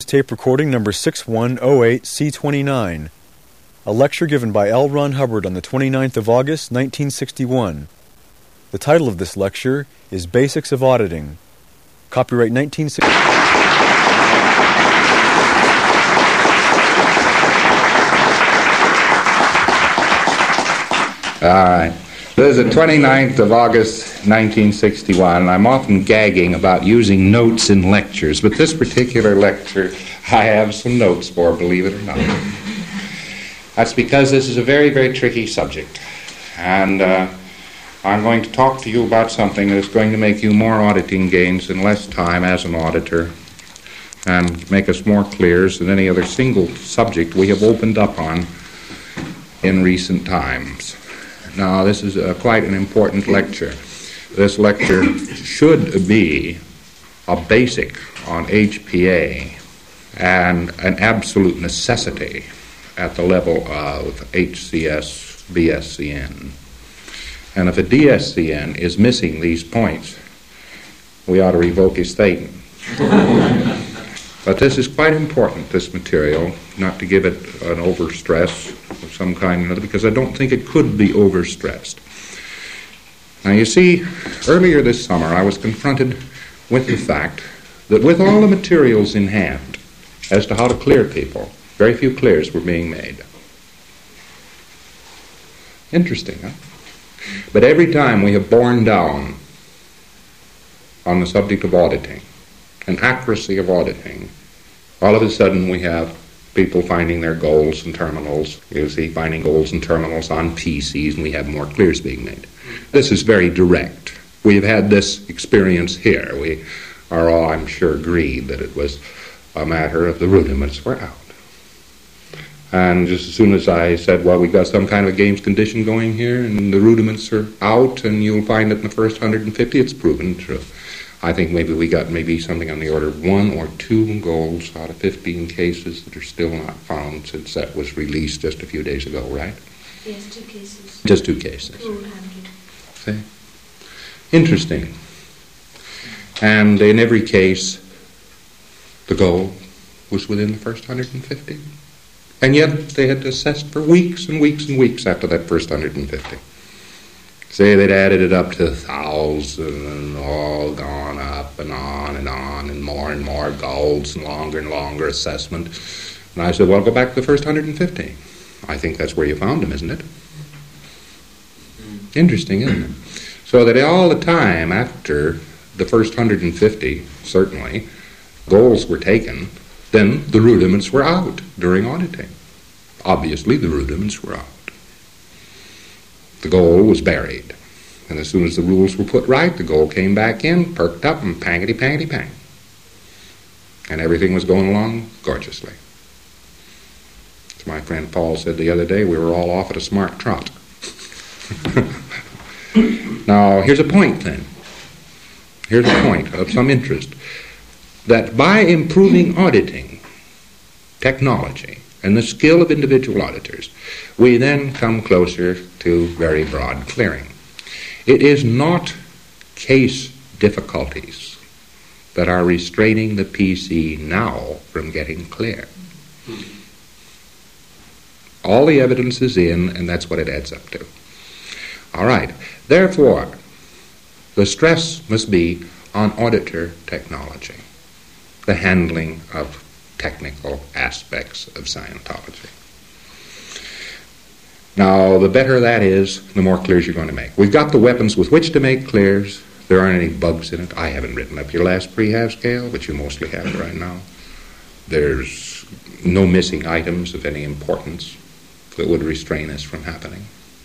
tape recording number 6108C29, a lecture given by L. Ron Hubbard on the 29th of August, 1961. The title of this lecture is Basics of Auditing. Copyright 1960. All right. This is the 29th of August, 1961. I'm often gagging about using notes in lectures, but this particular lecture I have some notes for, believe it or not. That's because this is a very, very tricky subject. And I'm going to talk to you about something that's going to make you more auditing gains in less time as an auditor and make us more clears than any other single subject we have opened up on in recent times. Now, this is quite an important lecture. This lecture should be a basic on HPA and an absolute necessity at the level of HCS BSCN. And if a DSCN is missing these points, we ought to revoke his statement. But this is quite important, this material, not to give it an overstress of some kind or another, because I don't think it could be overstressed. Now, you see, earlier this summer I was confronted with the fact that with all the materials in hand as to how to clear people, very few clears were being made. Interesting, huh? But every time we have borne down on the subject of auditing, and accuracy of auditing, all of a sudden we have people finding their goals and terminals. You see, finding goals and terminals on PCs, and we have more clears being made. This is very direct. We've had this experience here. We are all, I'm sure, agreed that it was a matter of the rudiments were out. And just as soon as I said, well, we've got some kind of a games condition going here, and the rudiments are out, and you'll find it in the first 150, it's proven true. I think maybe we got something on the order of 1 or 2 goals out of 15 cases that are still not found since that was released just a few days ago, right? Yes, 2 cases. Just 2 cases. 200. See? Interesting. And in every case, the goal was within the first 150. And yet they had assessed for weeks and weeks and weeks after that first 150. Say they'd added it up to 1,000 and all gone up and on and more goals and longer assessment. And I said, well, go back to the first 150. I think that's where you found them, isn't it? Interesting, isn't it? So that all the time after the first 150, certainly, goals were taken, then the rudiments were out during auditing. Obviously, the rudiments were out. The goal was buried. And as soon as the rules were put right, the goal came back in, perked up, and pangity-pangity-pang. And everything was going along gorgeously. As my friend Paul said the other day, we were all off at a smart trot. Now, here's a point then. Here's a point of some interest. That by improving auditing technology and the skill of individual auditors, we then come closer to very broad clearing. It is not case difficulties that are restraining the PC now from getting clear. All the evidence is in, and that's what it adds up to. All right. Therefore, the stress must be on auditor technology, the handling of technical aspects of Scientology. Now, the better that is, the more clears you're going to make. We've got the weapons with which to make clears. There aren't any bugs in it. I haven't written up your last prehab scale, but you mostly have it right now. There's no missing items of any importance that would restrain us from happening.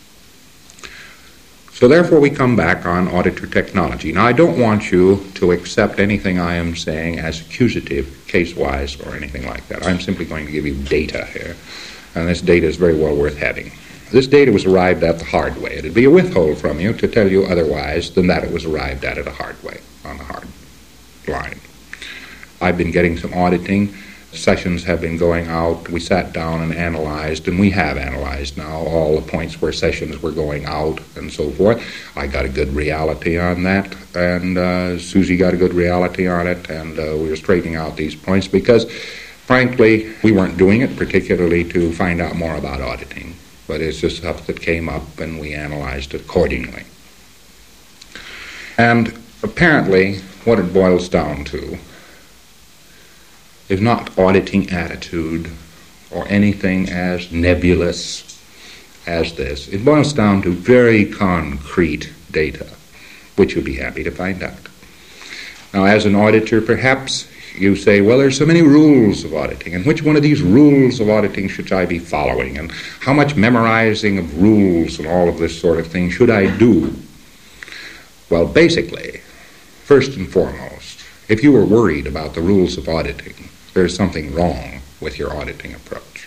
So therefore we come back on auditor technology. Now I don't want you to accept anything I am saying as accusative, case-wise, or anything like that. I'm simply going to give you data here, and this data is very well worth having. This data was arrived at the hard way. It would be a withhold from you to tell you otherwise than that it was arrived at a hard way, on a hard line. I've been getting some auditing. Sessions have been going out. We sat down and analyzed, and we have analyzed now all the points where sessions were going out and so forth. I got a good reality on that, and Susie got a good reality on it, and we were straightening out these points because Frankly, we weren't doing it particularly to find out more about auditing, but it's just stuff that came up and we analyzed it accordingly. And apparently, what it boils down to is not auditing attitude or anything as nebulous as this. It boils down to very concrete data, which you'll be happy to find out. Now, as an auditor, perhaps you say, well, there's so many rules of auditing, and which one of these rules of auditing should I be following, and how much memorizing of rules and all of this sort of thing should I do? Well, basically, first and foremost, if you were worried about the rules of auditing, there's something wrong with your auditing approach.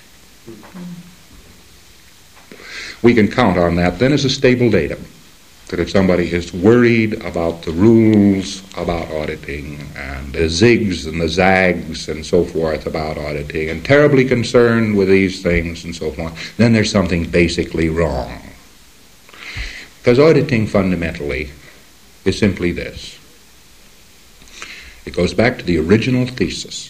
We can count on that then as a stable datum, that if somebody is worried about the rules about auditing and the zigs and the zags and so forth about auditing and terribly concerned with these things and so forth, then there's something basically wrong. Because auditing fundamentally is simply this. It goes back to the original thesis.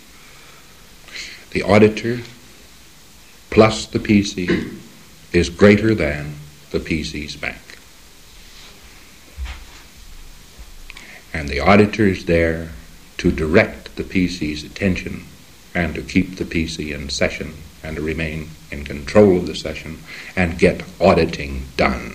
The auditor plus the PC is greater than the PC's bank. And the auditor is there to direct the PC's attention and to keep the PC in session and to remain in control of the session and get auditing done.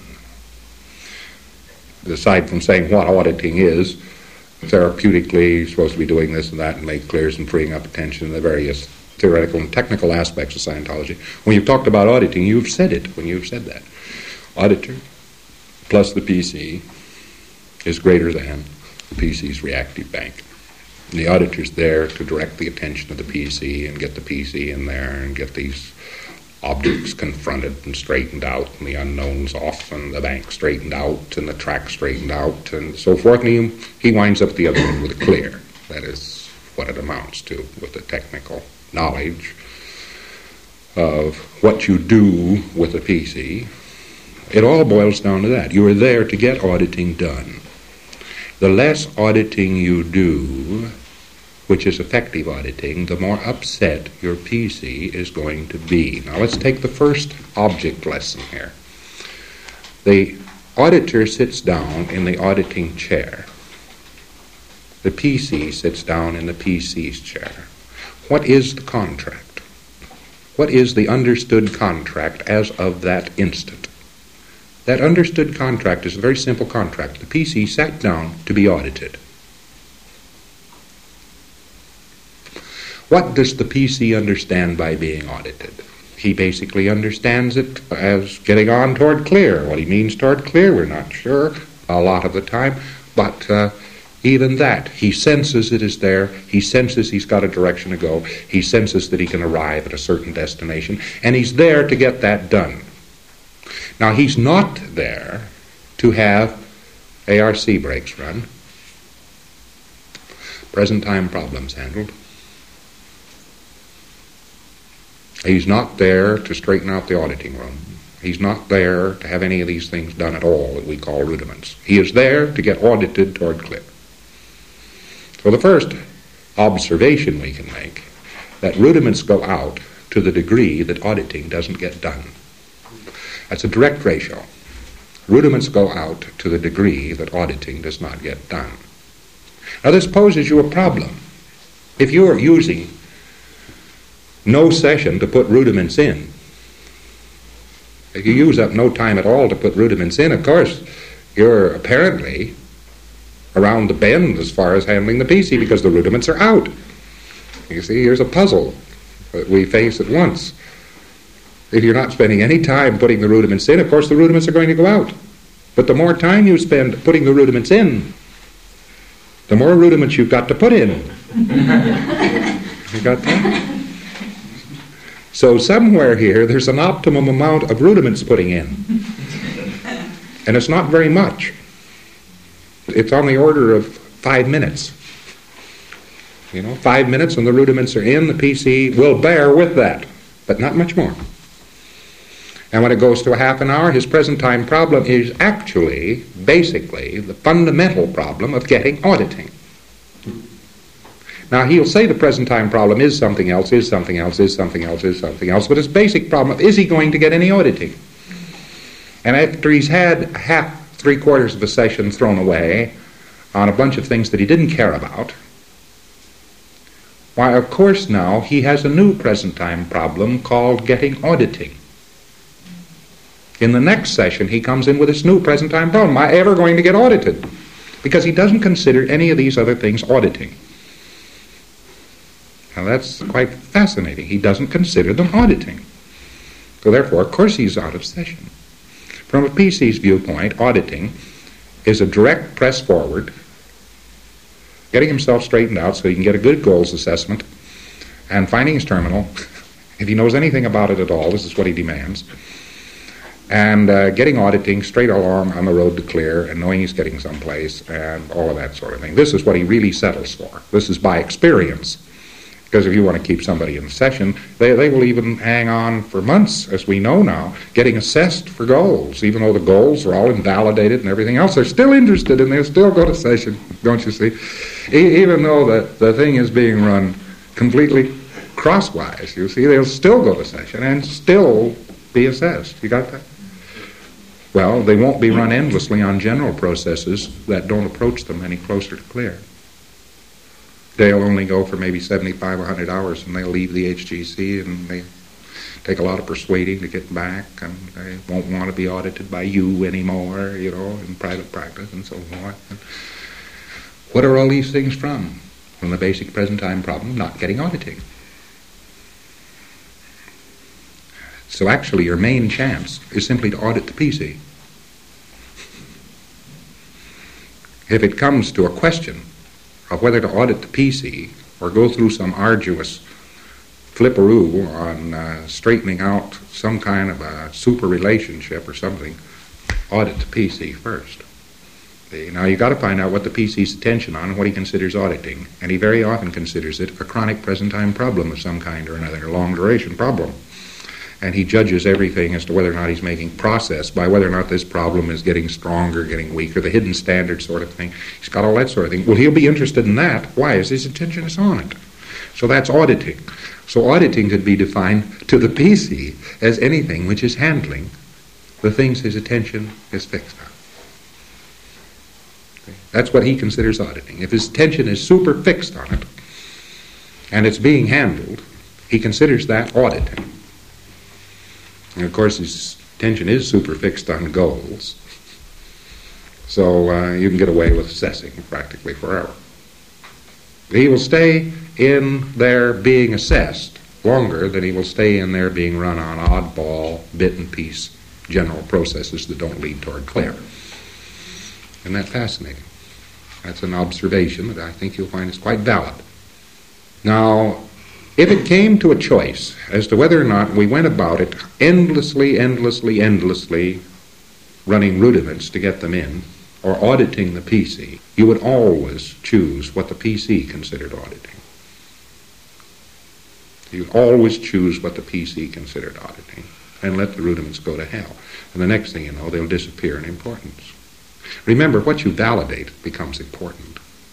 Aside from saying what auditing is, therapeutically you're supposed to be doing this and that and make clears and freeing up attention to the various theoretical and technical aspects of Scientology. When you've talked about auditing, you've said it when you've said that. Auditor plus the PC is greater than the PC's reactive bank. And the auditor's there to direct the attention of the PC and get the PC in there and get these objects confronted and straightened out and the unknowns off and the bank straightened out and the track straightened out and so forth. And he winds up the other end with a clear. That is what it amounts to with the technical knowledge of what you do with a PC. It all boils down to that. You are there to get auditing done. The less auditing you do, which is effective auditing, the more upset your PC is going to be. Now let's take the first object lesson here. The auditor sits down in the auditing chair. The PC sits down in the PC's chair. What is the contract? What is the understood contract as of that instant? That understood contract is a very simple contract. The PC sat down to be audited. What does the PC understand by being audited? He basically understands it as getting on toward clear. What he means toward clear, we're not sure a lot of the time, but even that, he senses it is there. He senses he's got a direction to go. He senses that he can arrive at a certain destination, and he's there to get that done. Now, he's not there to have ARC breaks run, present time problems handled. He's not there to straighten out the auditing room. He's not there to have any of these things done at all that we call rudiments. He is there to get audited toward clear. So the first observation we can make, that rudiments go out to the degree that auditing doesn't get done. That's a direct ratio. Rudiments go out to the degree that auditing does not get done. Now this poses you a problem. If you are using no session to put rudiments in, if you use up no time at all to put rudiments in, of course, you're apparently around the bend as far as handling the PC because the rudiments are out. You see, here's a puzzle that we face at once. If you're not spending any time putting the rudiments in, of course the rudiments are going to go out. But the more time you spend putting the rudiments in, the more rudiments you've got to put in. You got that? So somewhere here, there's an optimum amount of rudiments putting in. And it's not very much. It's on the order of 5 minutes. 5 minutes and the rudiments are in, the PC will bear with that, but not much more. And when it goes to a half an hour, his present time problem is actually, basically, the fundamental problem of getting auditing. Now, he'll say the present time problem is something else, is something else, is something else, is something else, but his basic problem is he going to get any auditing? And after he's had three-quarters of a session thrown away on a bunch of things that he didn't care about, why, of course, now he has a new present time problem called getting auditing. In the next session, he comes in with this new present time problem. Am I ever going to get audited? Because he doesn't consider any of these other things auditing. Now, that's quite fascinating. He doesn't consider them auditing. So therefore, of course, he's out of session. From a PC's viewpoint, auditing is a direct press forward, getting himself straightened out so he can get a good goals assessment, and finding his terminal. If he knows anything about it at all, this is what he demands. And getting auditing straight along on the road to clear and knowing he's getting someplace and all of that sort of thing. This is what he really settles for. This is by experience. Because if you want to keep somebody in session, they will even hang on for months, as we know now, getting assessed for goals. Even though the goals are all invalidated and everything else, they're still interested and they'll still go to session, don't you see? Even though the thing is being run completely crosswise, you see, they'll still go to session and still be assessed. You got that? Well, they won't be run endlessly on general processes that don't approach them any closer to clear. They'll only go for maybe 75 or 100 hours, and they'll leave the HGC, and they take a lot of persuading to get back, and they won't want to be audited by you anymore, you know, in private practice and so forth. And what are all these things from? From the basic present time problem, not getting auditing. So actually your main chance is simply to audit the PC. If it comes to a question of whether to audit the PC or go through some arduous flipperoo on straightening out some kind of a super relationship or something, audit the PC first. Now you've got to find out what the PC's attention on and what he considers auditing, and he very often considers it a chronic present time problem of some kind or another, a long duration problem. And he judges everything as to whether or not he's making progress by whether or not this problem is getting stronger, getting weaker, the hidden standard sort of thing. He's got all that sort of thing. Well, he'll be interested in that. Why? As his attention is on it. So that's auditing. So auditing could be defined to the PC as anything which is handling the things his attention is fixed on. Okay? That's what he considers auditing. If his attention is super fixed on it and it's being handled, he considers that auditing. And of course, his attention is super fixed on goals. So you can get away with assessing practically forever. He will stay in there being assessed longer than he will stay in there being run on oddball, bit and piece general processes that don't lead toward clear. Isn't that fascinating? That's an observation that I think you'll find is quite valid. Now, if it came to a choice as to whether or not we went about it endlessly running rudiments to get them in, or auditing the PC, you would always choose what the PC considered auditing. You'd always choose what the PC considered auditing and let the rudiments go to hell. And the next thing you know, they'll disappear in importance. Remember, what you validate becomes important.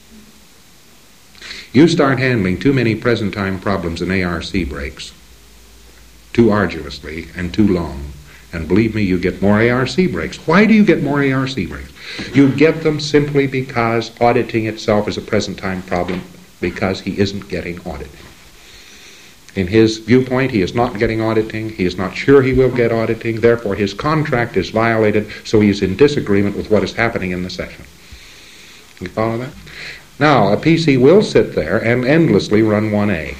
You start handling too many present-time problems in ARC breaks, too arduously and too long, and believe me, you get more ARC breaks. Why do you get more ARC breaks? You get them simply because auditing itself is a present-time problem, because he isn't getting auditing. In his viewpoint, he is not getting auditing. He is not sure he will get auditing. Therefore, his contract is violated, so he is in disagreement with what is happening in the session. You follow that? Now, a PC will sit there and endlessly run 1A.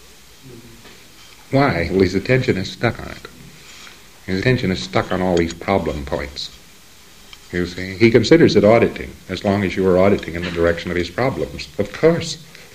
Why? Well, his attention is stuck on it. His attention is stuck on all these problem points. You see? He considers it auditing, as long as you are auditing in the direction of his problems. Of course.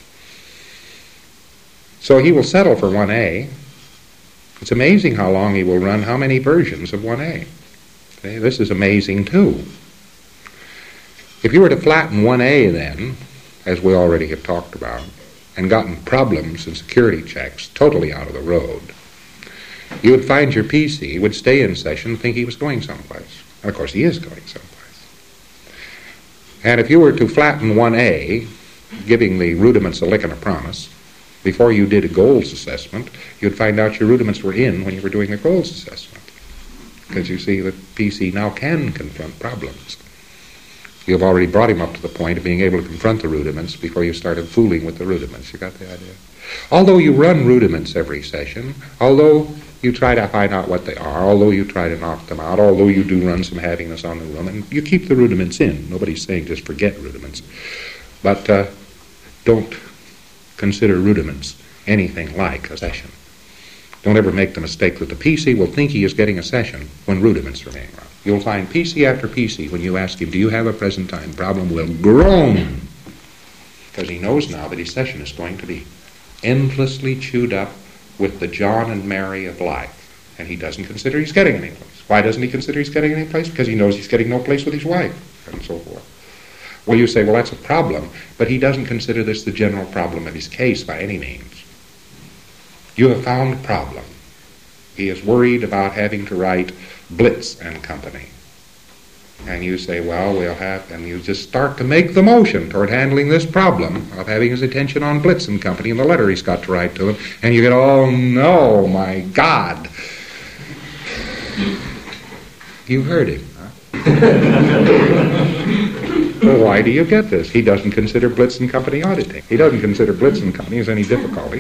So he will settle for 1A. It's amazing how long he will run, how many versions of 1A. Okay? This is amazing, too. If you were to flatten 1A then, as we already have talked about, and gotten problems and security checks totally out of the road, you would find your PC would stay in session and think he was going someplace. And of course he is going someplace. And if you were to flatten 1A giving the rudiments a lick and a promise, before you did a goals assessment, you'd find out your rudiments were in when you were doing the goals assessment. Because you see that PC now can confront problems. You've already brought him up to the point of being able to confront the rudiments before you started fooling with the rudiments. You got the idea? Although you run rudiments every session, although you try to find out what they are, although you try to knock them out, although you do run some havingness on the room, and you keep the rudiments in. Nobody's saying just forget rudiments. But don't consider rudiments anything like a session. Don't ever make the mistake that the PC will think he is getting a session when rudiments are being run. You'll find PC after PC, when you ask him, do you have a present time problem, will groan. Because he knows now that his session is going to be endlessly chewed up with the John and Mary of life. And he doesn't consider he's getting any place. Why doesn't he consider he's getting any place? Because he knows he's getting no place with his wife, and so forth. Well, you say, well, that's a problem, but he doesn't consider this the general problem of his case by any means. You have found a problem. He is worried about having to write Blitz and Company. And you say, well, we'll have, and you just start to make the motion toward handling this problem of having his attention on Blitz and Company and the letter he's got to write to him, and you get, oh no, my God. You heard him, huh? Well, why do you get this? He doesn't consider Blitz and Company auditing. He doesn't consider Blitz and Company as any difficulty.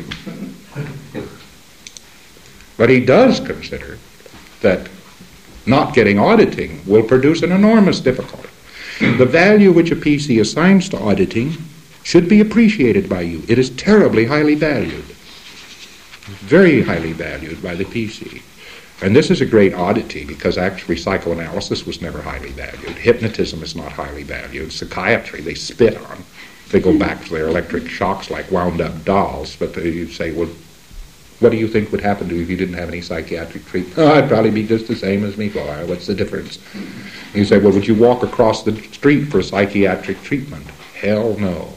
But he does consider that not getting auditing will produce an enormous difficulty. The value which a PC assigns to auditing should be appreciated by you. It is terribly highly valued. Very highly valued by the PC. And this is a great oddity because actually psychoanalysis was never highly valued. Hypnotism is not highly valued. Psychiatry, they spit on. They go back to their electric shocks like wound-up dolls. But you say, well, what do you think would happen to you if you didn't have any psychiatric treatment? Oh, I'd probably be just the same as me. Well, what's the difference? You say, well, would you walk across the street for psychiatric treatment? Hell no.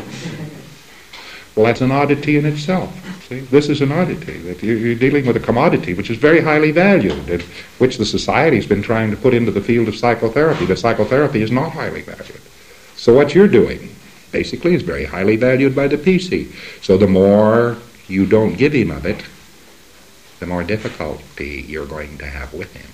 Well, that's an oddity in itself. See, this is an oddity, that you're dealing with a commodity which is very highly valued, and which the society's been trying to put into the field of psychotherapy. But psychotherapy is not highly valued. So what you're doing, basically, is very highly valued by the PC. So the more you don't give him of it, the more difficulty you're going to have with him.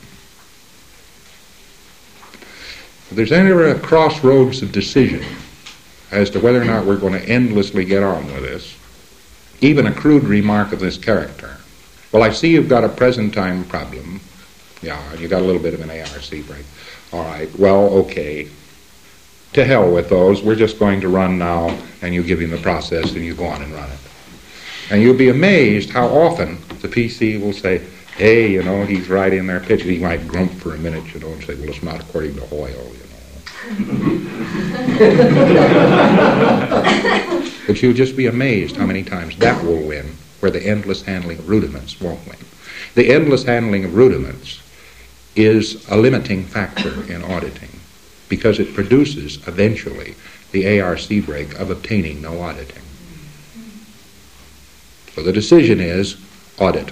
If there's ever a crossroads of decision as to whether or not we're going to endlessly get on with this, even a crude remark of this character. Well, I see you've got a present time problem. Yeah, and you got a little bit of an ARC break. All right, well, okay. To hell with those. We're just going to run now, and you give him the process, and you go on and run it. And you'll be amazed how often the PC will say, hey, you know, he's right in there pitching. He might grump for a minute, you know, and say, well, it's not according to Hoyle, you know. But you'll just be amazed how many times that will win, where the endless handling of rudiments won't win. The endless handling of rudiments is a limiting factor in auditing, because it produces, eventually, the ARC break of obtaining no auditing. So the decision is audit.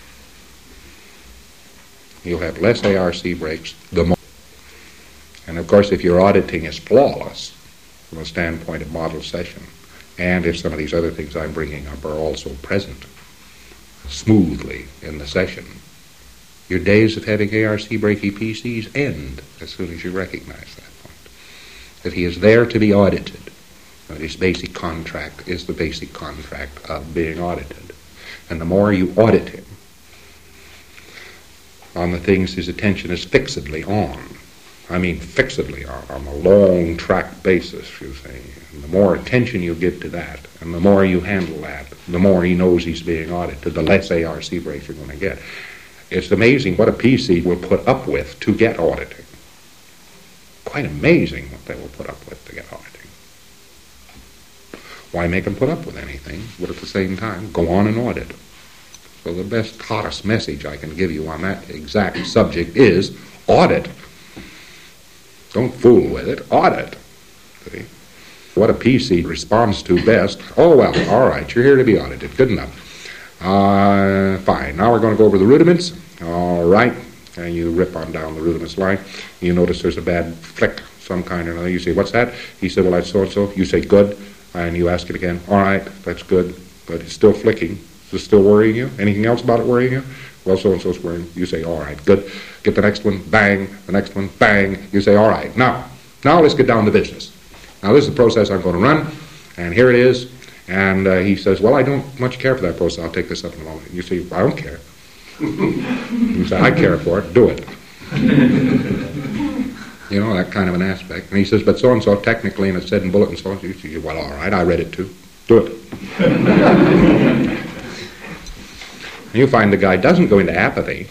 You'll have less ARC breaks the more. And of course, if your auditing is flawless from a standpoint of model session, and if some of these other things I'm bringing up are also present smoothly in the session, your days of having ARC breaky PCs end as soon as you recognize that point. That he is there to be audited. That his basic contract is the basic contract of being audited. And the more you audit him on the things his attention is fixedly on, I mean fixedly on a long track basis, you say, and the more attention you give to that, and the more you handle that, the more he knows he's being audited, the less ARC breaks you're going to get. It's amazing what a PC will put up with to get auditing. Quite amazing what they will put up with to get auditing. Why make them put up with anything, but at the same time, go on and audit? So the best, hottest message I can give you on that exact subject is audit. Don't fool with it. Audit. See? What a PC responds to best, oh, well, all right, you're here to be audited. Good enough. Fine. Now we're going to go over the rudiments. All right. And you rip on down the rudiments line. You notice there's a bad flick, some kind or another. You say, what's that? He said, well, that's so-and-so. You say, good. And you ask it again. All right, that's good, but it's still flicking. Is it still worrying you? Anything else about it worrying you? Well, so-and-so's worrying. You say, all right, good. Get the next one, bang. The next one, bang. You say, all right. Now let's get down to business. Now, this is the process I'm going to run, and here it is. And he says, well, I don't much care for that process. I'll take this up in a moment. You say, I don't care. You say, I care for it. Do it. You know, that kind of an aspect. And he says, but so-and-so technically, and it's said in bulletin so you say, well, all right, I read it too. Do it. And you find the guy doesn't go into apathy.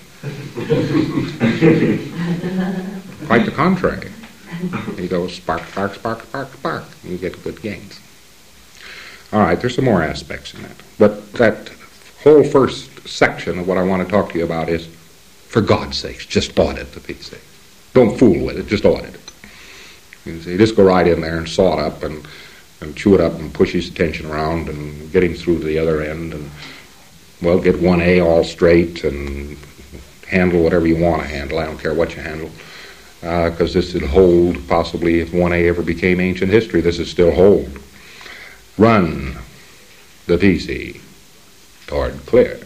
Quite the contrary. He goes spark, spark, spark, spark, spark. And you get good gains. All right, there's some more aspects in that. But that whole first section of what I want to talk to you about is, for God's sakes, just audit the PC. Don't fool with it, just audit it. You see, just go right in there and saw it up and chew it up and push his attention around and get him through to the other end and, well, get 1A all straight and handle whatever you want to handle. I don't care what you handle, because this would hold, possibly, if 1A ever became ancient history, this would still hold. Run the PC toward clear.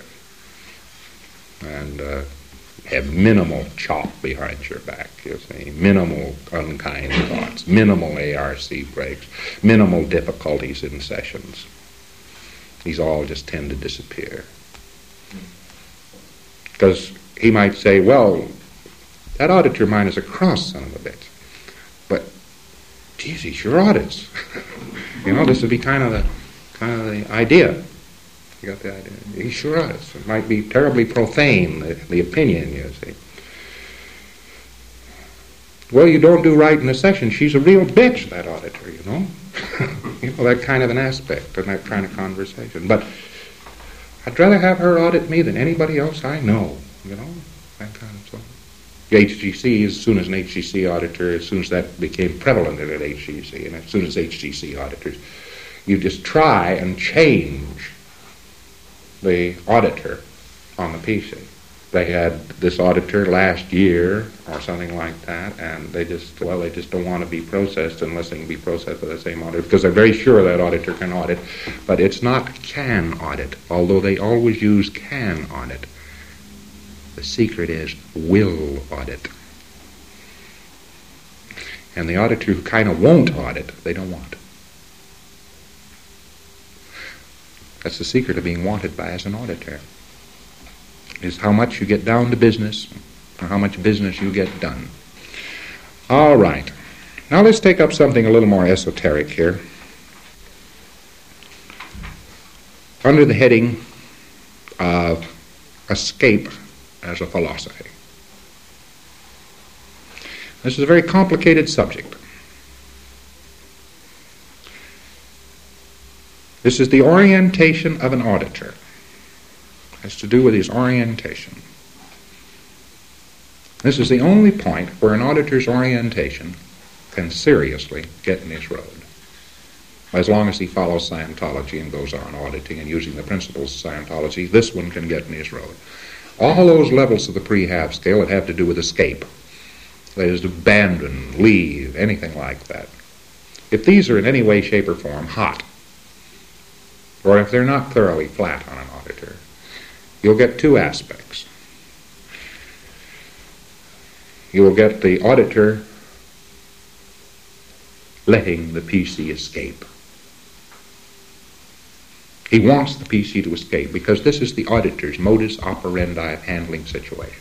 And have minimal chop behind your back, you see, minimal unkind thoughts, minimal ARC breaks, minimal difficulties in sessions. These all just tend to disappear. Because he might say, well, that auditor of mine is a cross son of a bitch. But, geez, he sure audits. You know, this would be kind of the idea. You got the idea? He sure is. It might be terribly profane, the opinion, you see. Well, you don't do right in the session. She's a real bitch, that auditor, you know. You know, that kind of an aspect and that kind of conversation. But I'd rather have her audit me than anybody else I know, you know, that kind of stuff. The HGC, as soon as an HGC auditor, as soon as that became prevalent at HGC, and as soon as HGC auditors, you just try and change the auditor on the PC. They had this auditor last year or something like that, and they just don't want to be processed unless they can be processed by the same auditor, because they're very sure that auditor can audit, but it's not can audit, although they always use can audit. The secret is will audit. And the auditor who kind of won't audit, they don't want. That's the secret of being wanted by as an auditor, is how much you get down to business or how much business you get done. All right. Now let's take up something a little more esoteric here. Under the heading of escape as a philosophy. This is a very complicated subject. This is the orientation of an auditor. It has to do with his orientation. This is the only point where an auditor's orientation can seriously get in his road. As long as he follows Scientology and goes on auditing and using the principles of Scientology, this one can get in his road. All those levels of the prehab scale that have to do with escape, that is, to abandon, leave, anything like that. If these are in any way, shape, or form hot, or if they're not thoroughly flat on an auditor, you'll get two aspects. You will get the auditor letting the PC escape. He wants the PC to escape because this is the auditor's modus operandi of handling situations.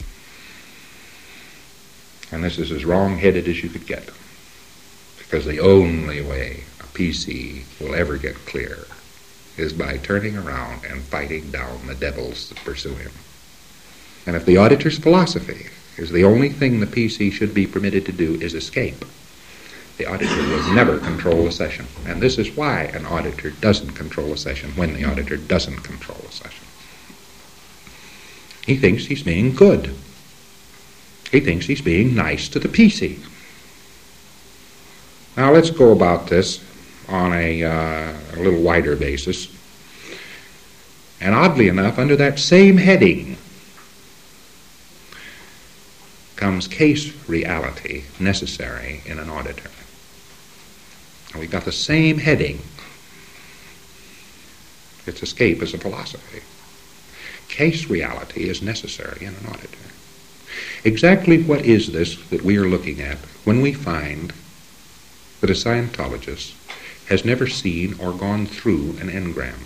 And this is as wrong-headed as you could get, because the only way a PC will ever get clear is by turning around and fighting down the devils that pursue him. And if the auditor's philosophy is the only thing the PC should be permitted to do is escape, the auditor will never control a session. And this is why an auditor doesn't control a session when the auditor doesn't control a session. He thinks he's being good. He thinks he's being nice to the PC. Now let's go about this on a little wider basis. And oddly enough, under that same heading comes case reality necessary in an auditor. And we've got the same heading Its escape is a philosophy. Case reality is necessary in an auditor. Exactly what is this that we are looking at when we find that a Scientologist has never seen or gone through an engram?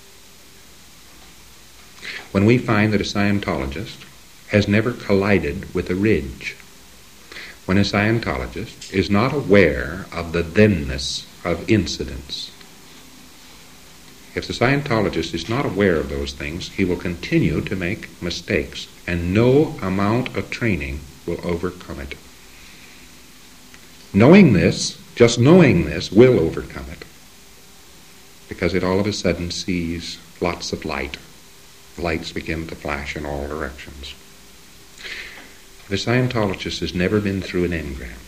When we find that a Scientologist has never collided with a ridge? When a Scientologist is not aware of the thenness of incidents? If the Scientologist is not aware of those things, he will continue to make mistakes, and no amount of training will overcome it. Knowing this, just knowing this, will overcome it, because it all of a sudden sees lots of light. Lights begin to flash in all directions. The Scientologist has never been through an engram.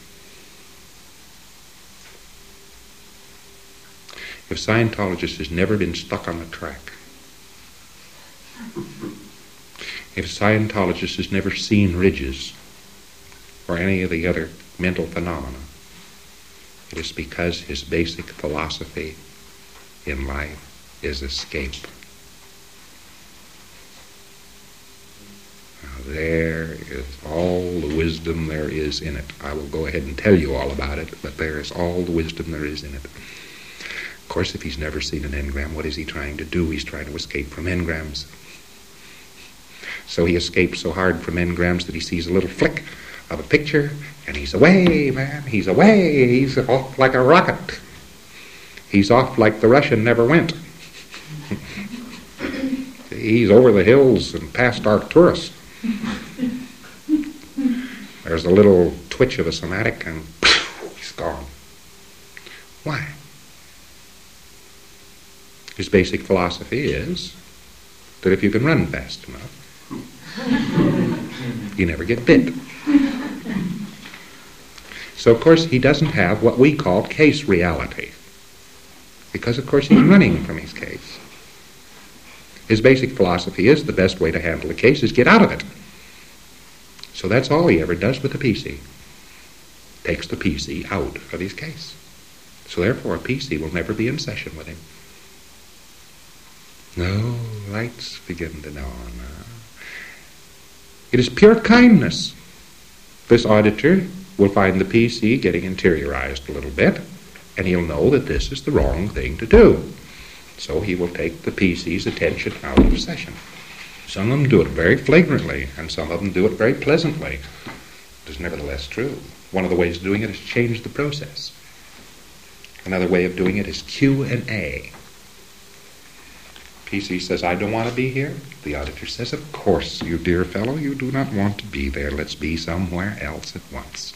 If Scientologist has never been stuck on the track, if Scientologist has never seen ridges or any of the other mental phenomena, it is because his basic philosophy in life is escape. Now, there is all the wisdom there is in it. I will go ahead and tell you all about it, but there is all the wisdom there is in it. Of course, if he's never seen an engram, what is he trying to do? He's trying to escape from engrams. So he escapes so hard from engrams that he sees a little flick of a picture, and he's away, man. He's away. He's off like a rocket. He's off like the Russian never went. He's over the hills and past Arcturus. There's a little twitch of a somatic, and he's gone. Why? His basic philosophy is that if you can run fast enough, you never get bit. So, of course, he doesn't have what we call case reality, because, of course, he's running from his case. His basic philosophy is the best way to handle a case is get out of it. So that's all he ever does with the PC. Takes the PC out of his case. So therefore, a PC will never be in session with him. No, lights begin to dawn. It is pure kindness. This auditor will find the PC getting interiorized a little bit, and he'll know that this is the wrong thing to do. So he will take the PC's attention out of session. Some of them do it very flagrantly, and some of them do it very pleasantly. It is nevertheless true. One of the ways of doing it is change the process. Another way of doing it is Q&A. PC says, I don't want to be here. The auditor says, of course, you dear fellow, you do not want to be there. Let's be somewhere else at once.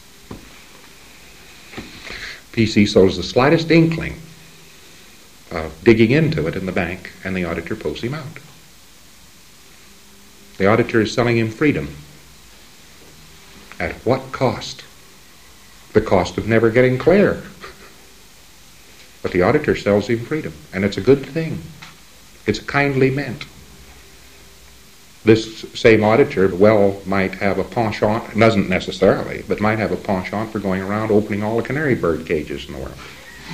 PC shows the slightest inkling of digging into it in the bank, and the auditor pulls him out. The auditor is selling him freedom. At what cost? The cost of never getting clear. But the auditor sells him freedom, and it's a good thing. It's kindly meant. This same auditor might have a penchant, doesn't necessarily, but might have a penchant for going around opening all the canary bird cages in the world.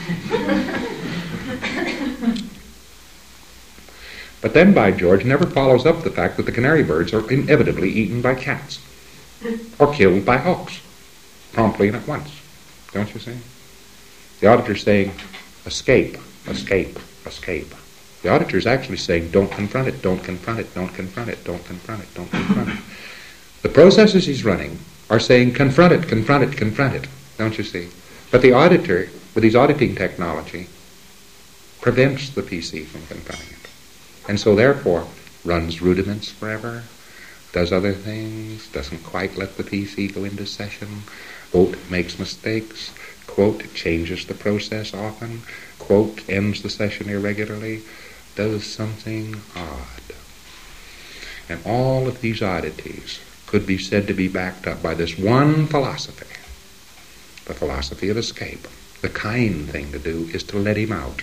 But then, by George, never follows up the fact that the canary birds are inevitably eaten by cats or killed by hawks, promptly and at once. Don't you see? The auditor's saying, escape, escape, escape. The auditor is actually saying, don't confront it, don't confront it, don't confront it, don't confront it, don't confront it. The processes he's running are saying, confront it, confront it, confront it. Don't you see? But the auditor, with his auditing technology, prevents the PC from confronting it. And so therefore, runs rudiments forever, does other things, doesn't quite let the PC go into session, quote, makes mistakes, quote, changes the process often, quote, ends the session irregularly, does something odd. And all of these oddities could be said to be backed up by this one philosophy, the philosophy of escape. The kind thing to do is to let him out.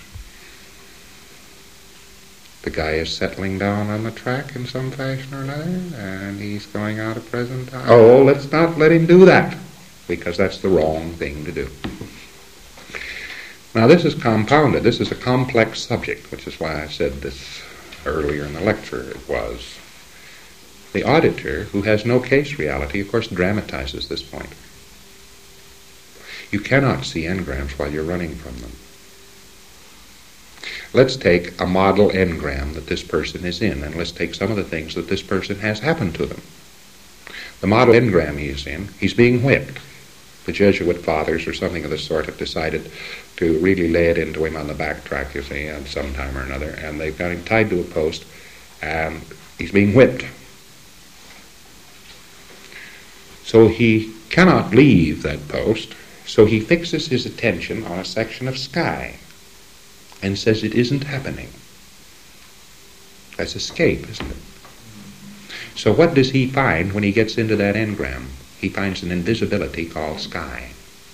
The guy is settling down on the track in some fashion or another, and he's going out of present time. Oh, let's not let him do that, because that's the wrong thing to do. Now, this is compounded. This is a complex subject, which is why I said this earlier in the lecture it was. The auditor, who has no case reality, of course, dramatizes this point. You cannot see engrams while you're running from them. Let's take a model engram that this person is in, and let's take some of the things that this person has happened to them. The model engram he is in, he's being whipped. The Jesuit fathers or something of the sort have decided to really lay it into him on the back track, you see, at some time or another, and they've got him tied to a post, and he's being whipped. So he cannot leave that post, so he fixes his attention on a section of sky and says it isn't happening. That's escape, isn't it? So what does he find when he gets into that engram? He finds an invisibility called sky.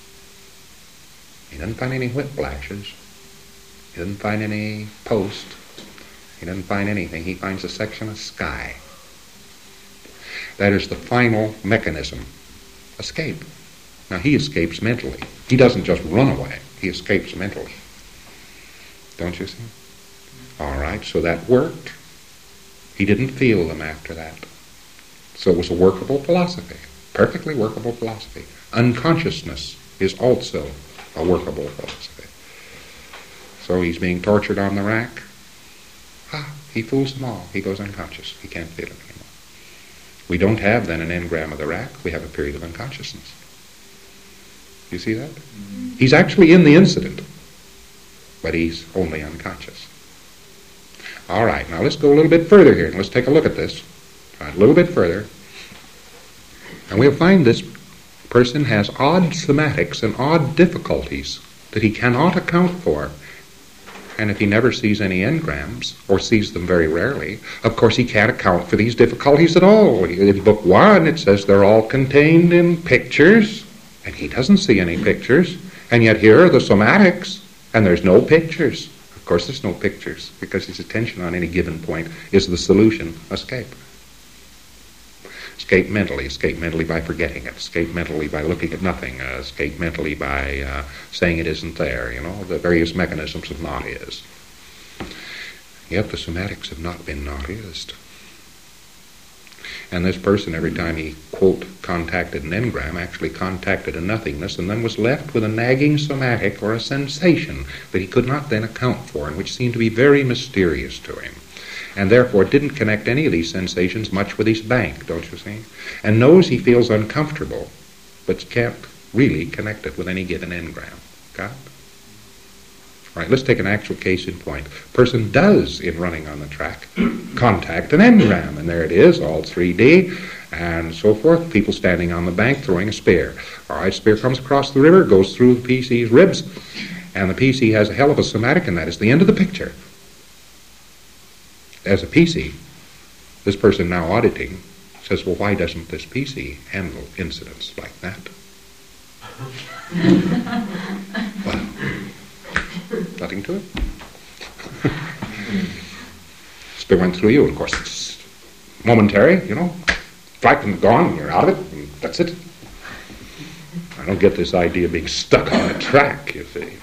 He doesn't find any whiplashes. He doesn't find any post. He doesn't find anything. He finds a section of sky. That is the final mechanism. Escape. Now he escapes mentally. He doesn't just run away. He escapes mentally. Don't you see? All right, so that worked. He didn't feel them after that. So it was a workable philosophy. Perfectly workable philosophy. Unconsciousness is also a workable philosophy. So he's being tortured on the rack. He fools them all. He goes unconscious. He can't feel it anymore. We don't have then an engram of the rack. We have a period of unconsciousness. You see that? He's actually in the incident, but he's only unconscious. All right, now let's go a little bit further here, and let's take a look at this. A little bit further. And we'll find this person has odd somatics and odd difficulties that he cannot account for. And if he never sees any engrams, or sees them very rarely, of course he can't account for these difficulties at all. In Book 1 it says they're all contained in pictures, and he doesn't see any pictures. And yet here are the somatics, and there's no pictures. Of course there's no pictures, because his attention on any given point is the solution, escape. Escape mentally by forgetting it, escape mentally by looking at nothing, escape mentally by saying it isn't there, the various mechanisms of not is. Yet the somatics have not been not is. And this person, every time he, quote, contacted an engram, actually contacted a nothingness, and then was left with a nagging somatic or a sensation that he could not then account for, and which seemed to be very mysterious to him. And therefore didn't connect any of these sensations much with his bank, don't you see? And knows he feels uncomfortable, but can't really connect it with any given engram. Got it? All right, let's take an actual case in point. Person does, in running on the track, contact an engram, and there it is, all 3D, and so forth. People standing on the bank throwing a spear. All right, spear comes across the river, goes through the PC's ribs, and the PC has a hell of a somatic, and that is the end of the picture. As a PC, this person now auditing says, well, why doesn't this PC handle incidents like that? Well, nothing to it. Spear went through you, and of course it's momentary, flight and gone, and you're out of it, and that's it. I don't get this idea of being stuck on a track, you see.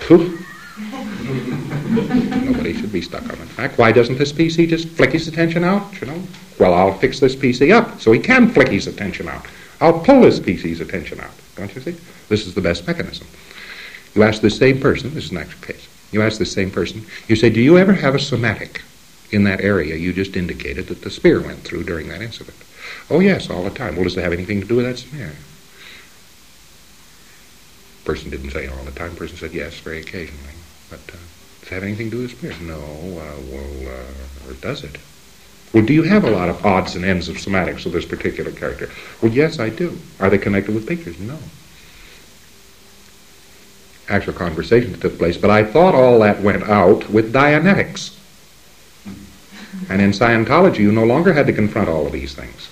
Nobody should be stuck on the track. Why doesn't this PC just flick his attention out, Well, I'll fix this PC up so he can flick his attention out. I'll pull this PC's attention out. Don't you see? This is the best mechanism. You ask this same person, this is an actual case, you ask this same person, you say, do you ever have a somatic in that area you just indicated that the spear went through during that incident? Oh, yes, all the time. Well, does it have anything to do with that spear? Person didn't say all the time. Person said yes, very occasionally. But does it have anything to do with spears? No. Or does it? Well, do you have a lot of odds and ends of somatics of this particular character? Well, yes, I do. Are they connected with pictures? No. Actual conversation took place, but I thought all that went out with Dianetics. And in Scientology, you no longer had to confront all of these things.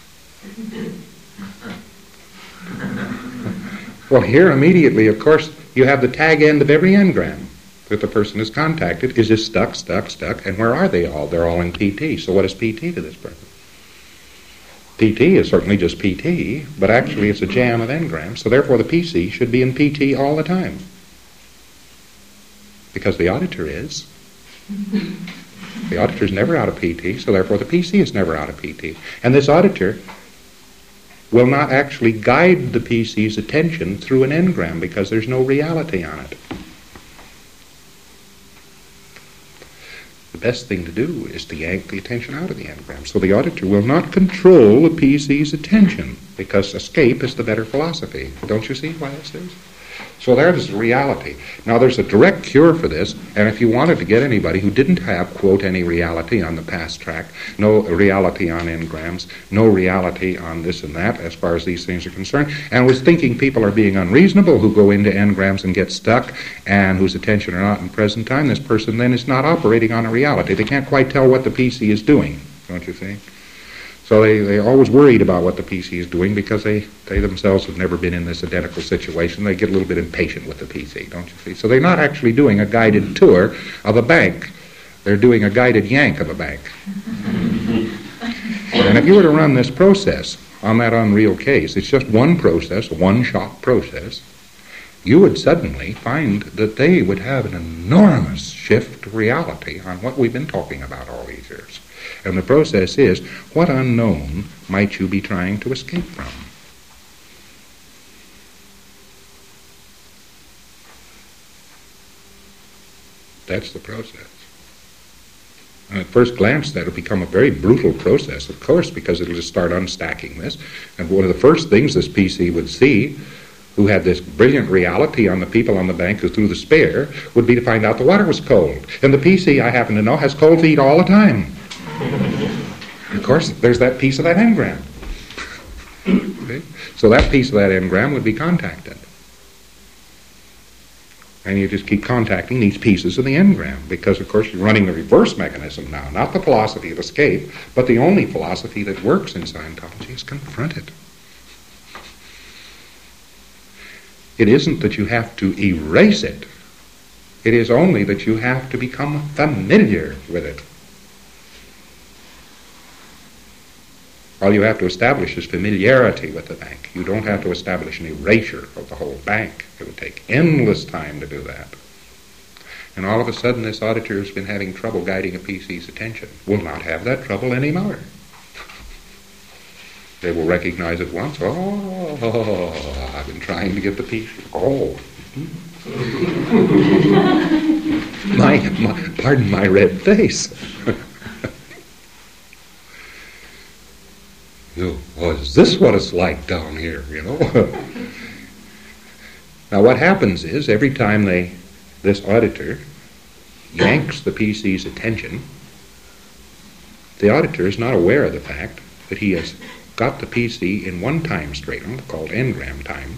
Well, here immediately, of course, you have the tag end of every engram that the person is contacted is just stuck, and where are they all? They're all in PT. So what is PT to this person? PT is certainly just PT, but actually it's a jam of engrams, so therefore the PC should be in PT all the time. Because the auditor is. The auditor's never out of PT, so therefore the PC is never out of PT. And this auditor will not actually guide the PC's attention through an engram because there's no reality on it. The best thing to do is to yank the attention out of the engram. So the auditor will not control the PC's attention because escape is the better philosophy. Don't you see why this is? So that is the reality. Now there's a direct cure for this, and if you wanted to get anybody who didn't have, quote, any reality on the past track, no reality on engrams, no reality on this and that as far as these things are concerned, and was thinking people are being unreasonable who go into engrams and get stuck and whose attention are not in present time, this person then is not operating on a reality. They can't quite tell what the PC is doing, don't you think? So they're always worried about what the PC is doing because they themselves have never been in this identical situation. They get a little bit impatient with the PC, don't you see? So they're not actually doing a guided tour of a bank. They're doing a guided yank of a bank. And if you were to run this process on that unreal case, it's just one process, a one-shot process, you would suddenly find that they would have an enormous shift to reality on what we've been talking about all these years. And the process is, what unknown might you be trying to escape from? That's the process. And at first glance, that'll become a very brutal process, of course, because it'll just start unstacking this. And one of the first things this PC would see, who had this brilliant reality on the people on the bank who threw the spare, would be to find out the water was cold. And the PC, I happen to know, has cold feet all the time. Of course, there's that piece of that engram. Okay? So that piece of that engram would be contacted. And you just keep contacting these pieces of the engram because, of course, you're running the reverse mechanism now, not the philosophy of escape, but the only philosophy that works in Scientology is confront it. It isn't that you have to erase it. It is only that you have to become familiar with it. All you have to establish is familiarity with the bank. You don't have to establish an erasure of the whole bank. It would take endless time to do that. And all of a sudden, this auditor has been having trouble guiding a PC's attention. Will not have that trouble anymore. They will recognize at once, oh, I've been trying to get the PC. Oh. Pardon my red face. Oh, is this what it's like down here, you know? Now what happens is, every time this auditor yanks the PC's attention, the auditor is not aware of the fact that he has got the PC in one time stratum, called engram time,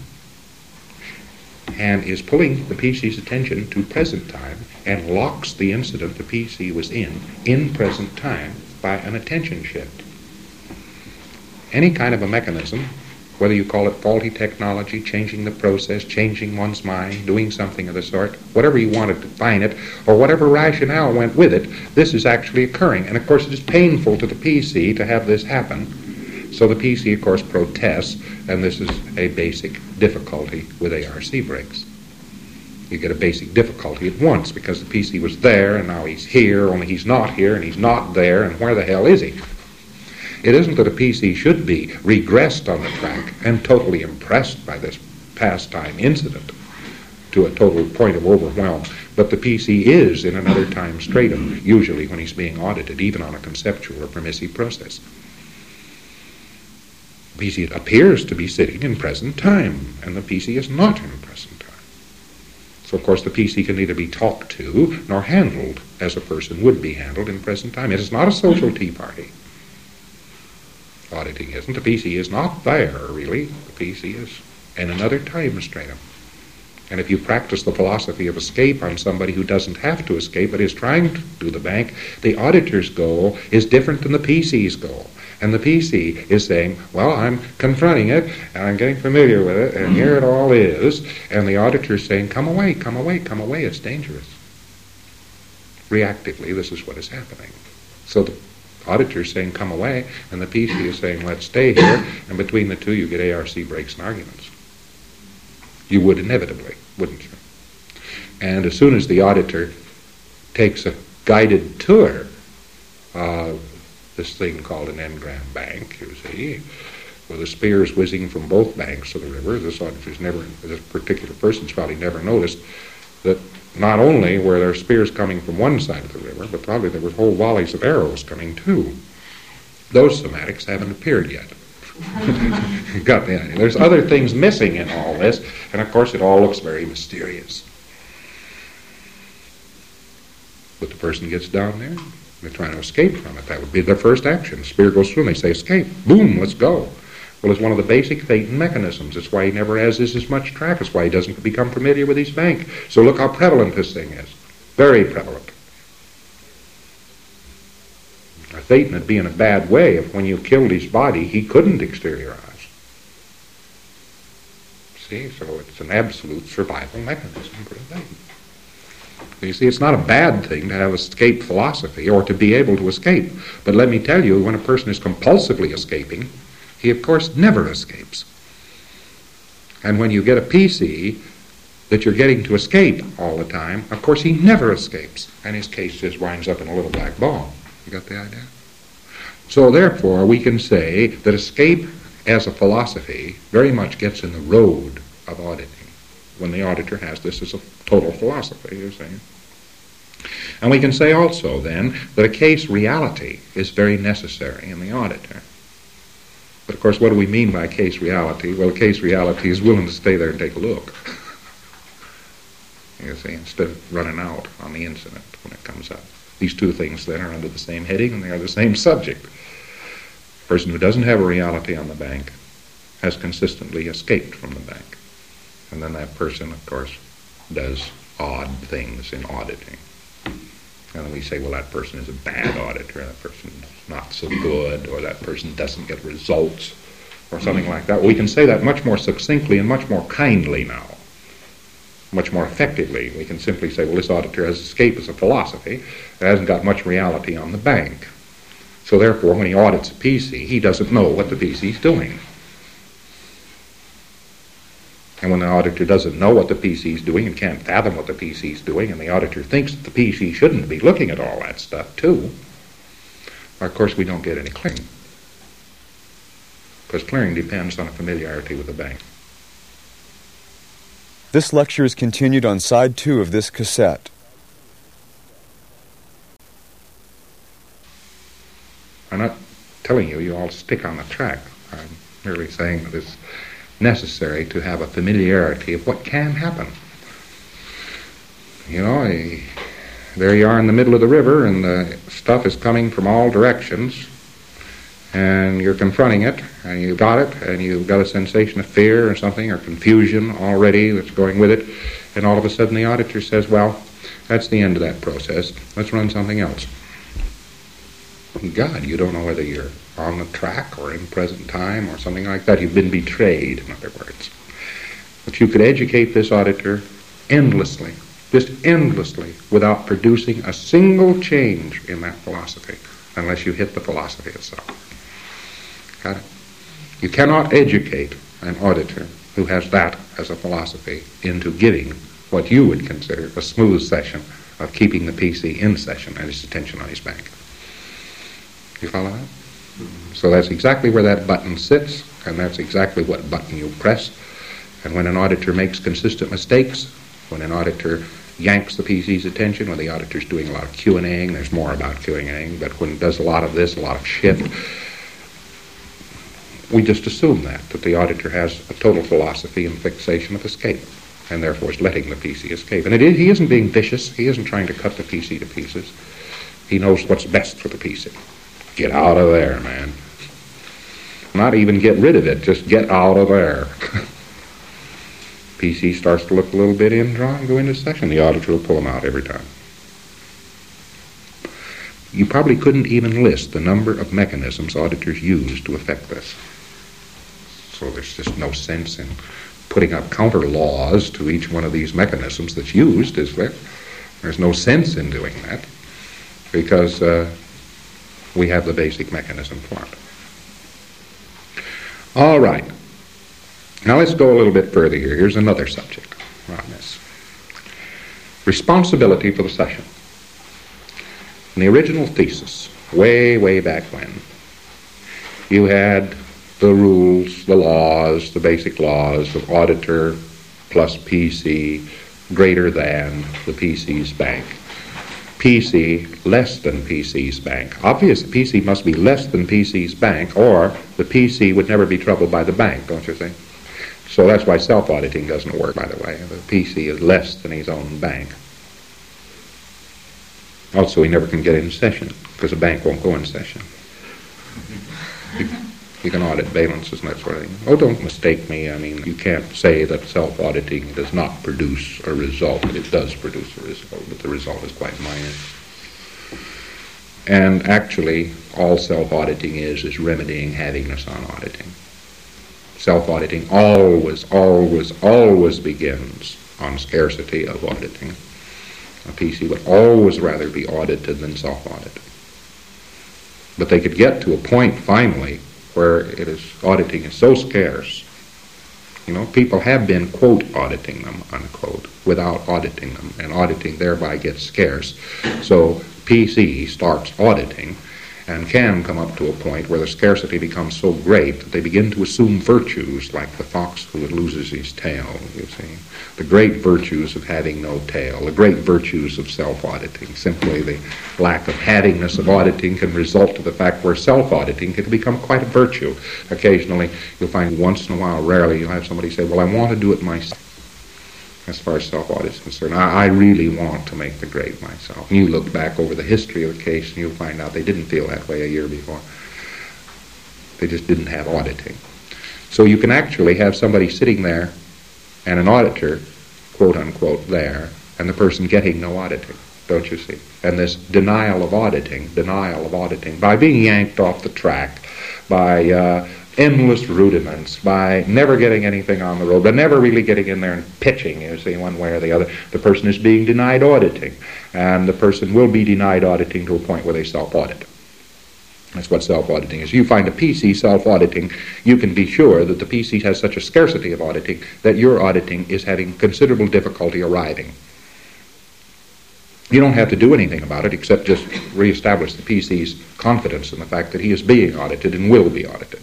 and is pulling the PC's attention to present time and locks the incident the PC was in present time by an attention shift. Any kind of a mechanism, whether you call it faulty technology, changing the process, changing one's mind, doing something of the sort, whatever you want to define it, or whatever rationale went with it, this is actually occurring. And of course it is painful to the PC to have this happen. So the PC, of course, protests, and this is a basic difficulty with ARC breaks. You get a basic difficulty at once because the PC was there and now he's here, only he's not here and he's not there, and where the hell is he? It isn't that a PC should be regressed on the track and totally impressed by this pastime incident to a total point of overwhelm, but the PC is in another time stratum, usually when he's being audited, even on a conceptual or permissive process. The PC appears to be sitting in present time, and the PC is not in present time. So, of course, the PC can neither be talked to nor handled as a person would be handled in present time. It is not a social tea party. Auditing isn't. The PC is not there, really. The PC is in another time stratum. And if you practice the philosophy of escape on somebody who doesn't have to escape but is trying to do the bank, the auditor's goal is different than the PC's goal. And the PC is saying, well, I'm confronting it, and I'm getting familiar with it, and here it all is. And the auditor's saying, come away, come away, come away, it's dangerous. Reactively, this is what is happening. So the auditor's saying, come away, and the PC is saying, let's stay here, and between the two you get ARC breaks and arguments. You would inevitably, wouldn't you? And as soon as the auditor takes a guided tour this thing called an engram bank, you see, with the spears whizzing from both banks of the river. This particular person's probably never noticed that not only were there spears coming from one side of the river, but probably there were whole volleys of arrows coming too. Those somatics haven't appeared yet. You got the idea. There's other things missing in all this, and of course it all looks very mysterious. But the person gets down there, they're trying to escape from it. That would be their first action. The spear goes through, and they say, escape. Boom, let's go. Well, it's one of the basic Thetan mechanisms. It's why he never has this as much track. It's why he doesn't become familiar with his bank. So look how prevalent this thing is. Very prevalent. A Thetan would be in a bad way if when you killed his body, he couldn't exteriorize. See, so it's an absolute survival mechanism for a Thetan. You see, it's not a bad thing to have escape philosophy or to be able to escape. But let me tell you, when a person is compulsively escaping, he, of course, never escapes. And when you get a PC that you're getting to escape all the time, of course, he never escapes. And his case just winds up in a little black ball. You got the idea? So, therefore, we can say that escape as a philosophy very much gets in the road of auditing when the auditor has this as a total philosophy, you see. And we can say also, then, that a case reality is very necessary in the auditor. But, of course, what do we mean by case reality? Well, a case reality is willing to stay there and take a look. You see, instead of running out on the incident when it comes up. These two things, then, are under the same heading, and they are the same subject. A person who doesn't have a reality on the bank has consistently escaped from the bank. And then that person, of course, does odd things in auditing. And then we say, well, that person is a bad auditor, that person is not so good, or that person doesn't get results, or something like that. We can say that much more succinctly and much more kindly now, much more effectively. We can simply say, well, this auditor has escape as a philosophy. It hasn't got much reality on the bank. So therefore, when he audits a PC, he doesn't know what the PC is doing. And when the auditor doesn't know what the PC is doing and can't fathom what the PC is doing, and the auditor thinks that the PC shouldn't be looking at all that stuff too, of course we don't get any clearing. Because clearing depends on a familiarity with the bank. This lecture is continued on side 2 of this cassette. I'm not telling you all stick on the track. I'm merely saying that it's necessary to have a familiarity of what can happen. You know, there you are in the middle of the river, and the stuff is coming from all directions, and you're confronting it, and you've got it, and you've got a sensation of fear or something, or confusion already that's going with it, and all of a sudden the auditor says, well, that's the end of that process. Let's run something else. God, you don't know whether you're on the track or in present time or something like that. You've been betrayed, in other words. But you could educate this auditor endlessly, just endlessly, without producing a single change in that philosophy, unless you hit the philosophy itself. Got it? You cannot educate an auditor who has that as a philosophy into giving what you would consider a smooth session of keeping the PC in session and his attention on his bank. You follow that? So that's exactly where that button sits, and that's exactly what button you press. And when an auditor makes consistent mistakes, when an auditor yanks the PC's attention, when the auditor's doing a lot of Q&Aing, there's more about Q&Aing, but when it does a lot of this, a lot of shift, we just assume that the auditor has a total philosophy and fixation of escape, and therefore is letting the PC escape. And he isn't being vicious. He isn't trying to cut the PC to pieces. He knows what's best for the PC. Get out of there, man. Not even get rid of it, just get out of there. PC starts to look a little bit indrawn, go into session. The auditor will pull them out every time. You probably couldn't even list the number of mechanisms auditors use to affect this. So there's just no sense in putting up counter laws to each one of these mechanisms that's used, is there? There's no sense in doing that, because we have the basic mechanism for it. All right. Now let's go a little bit further here. Here's another subject on this. Responsibility for the session. In the original thesis, way, way back when, you had the rules, the laws, the basic laws of auditor plus PC greater than the PC's bank. PC less than PC's bank. Obviously, PC must be less than PC's bank, or the PC would never be troubled by the bank, don't you think? So that's why self-auditing doesn't work, by the way. The PC is less than his own bank. Also, he never can get in session, because the bank won't go in session. You can audit balances and that sort of thing. Oh, don't mistake me. I mean, you can't say that self-auditing does not produce a result. It does produce a result, but the result is quite minor. And actually, all self-auditing is remedying havingness on auditing. Self-auditing always, always, always begins on scarcity of auditing. A PC would always rather be audited than self-audited. But they could get to a point, finally, where auditing is so scarce. You know, people have been, quote, auditing them, unquote, without auditing them, and auditing thereby gets scarce. So PC starts auditing and can come up to a point where the scarcity becomes so great that they begin to assume virtues like the fox who loses his tail, you see. The great virtues of having no tail, the great virtues of self-auditing. Simply the lack of havingness of auditing can result to the fact where self-auditing can become quite a virtue. Occasionally, you'll find once in a while, rarely, you'll have somebody say, well, I want to do it myself. As far as self-audit is concerned, I really want to make the grade myself. And you look back over the history of the case and you'll find out they didn't feel that way a year before. They just didn't have auditing. So you can actually have somebody sitting there and an auditor, quote unquote, there, and the person getting no auditing, don't you see? And this denial of auditing, by being yanked off the track, by endless rudiments, by never getting anything on the road, but never really getting in there and pitching, you see, one way or the other. The person is being denied auditing, and the person will be denied auditing to a point where they self-audit. That's what self-auditing is. You find a PC self-auditing, you can be sure that the PC has such a scarcity of auditing that your auditing is having considerable difficulty arriving. You don't have to do anything about it except just reestablish the PC's confidence in the fact that he is being audited and will be audited.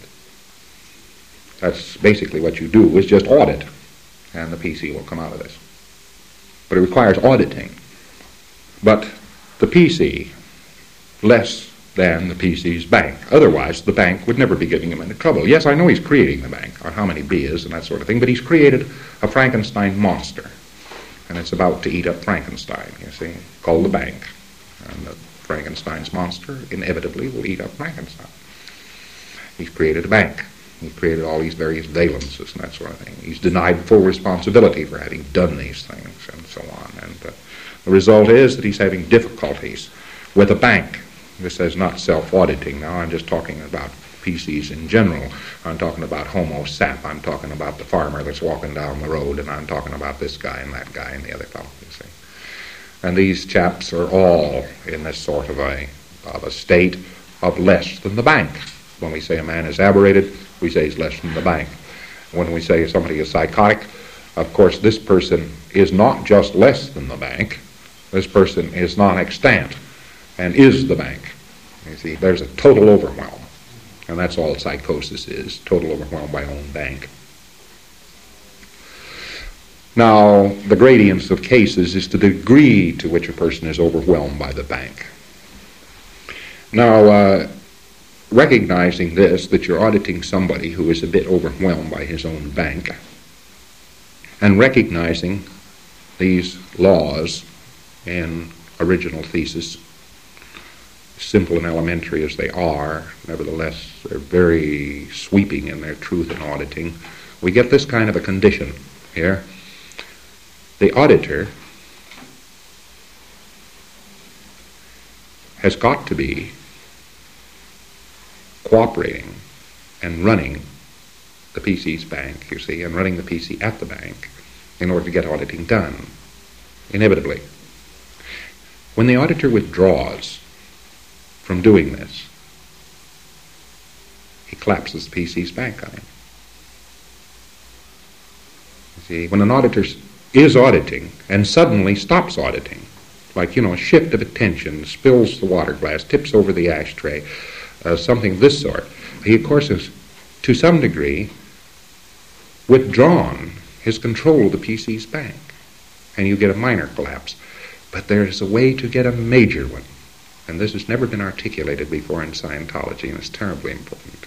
That's basically what you do, is just audit, and the PC will come out of this. But it requires auditing. But the PC, less than the PC's bank. Otherwise, the bank would never be giving him any trouble. Yes, I know he's creating the bank, or how many B is and that sort of thing, but he's created a Frankenstein monster, and it's about to eat up Frankenstein, you see, called the bank. And the Frankenstein's monster inevitably will eat up Frankenstein. He's created a bank. He's created all these various valences and that sort of thing. He's denied full responsibility for having done these things and so on. And the result is that he's having difficulties with a bank. This is not self-auditing now. I'm just talking about PCs in general. I'm talking about Homo sap. I'm talking about the farmer that's walking down the road, and I'm talking about this guy and that guy and the other fellow, you see. And these chaps are all in this sort of a state of less than the bank. When we say a man is aberrated, we say he's less than the bank. When we say somebody is psychotic, of course, this person is not just less than the bank. This person is non-extant and is the bank. You see, there's a total overwhelm. And that's all psychosis is, total overwhelm by own bank. Now, the gradients of cases is the degree to which a person is overwhelmed by the bank. Now, recognizing this, that you're auditing somebody who is a bit overwhelmed by his own bank, and recognizing these laws in original thesis, simple and elementary as they are, nevertheless they're very sweeping in their truth in auditing, we get this kind of a condition here. The auditor has got to be cooperating and running the PC's bank, you see, and running the PC at the bank in order to get auditing done, inevitably. When the auditor withdraws from doing this, he collapses the PC's bank on him. You see, when an auditor is auditing and suddenly stops auditing, like, a shift of attention, spills the water glass, tips over the ashtray, something of this sort, he, of course, has, to some degree, withdrawn his control of the PC's bank, and you get a minor collapse. But there is a way to get a major one, and this has never been articulated before in Scientology, and it's terribly important.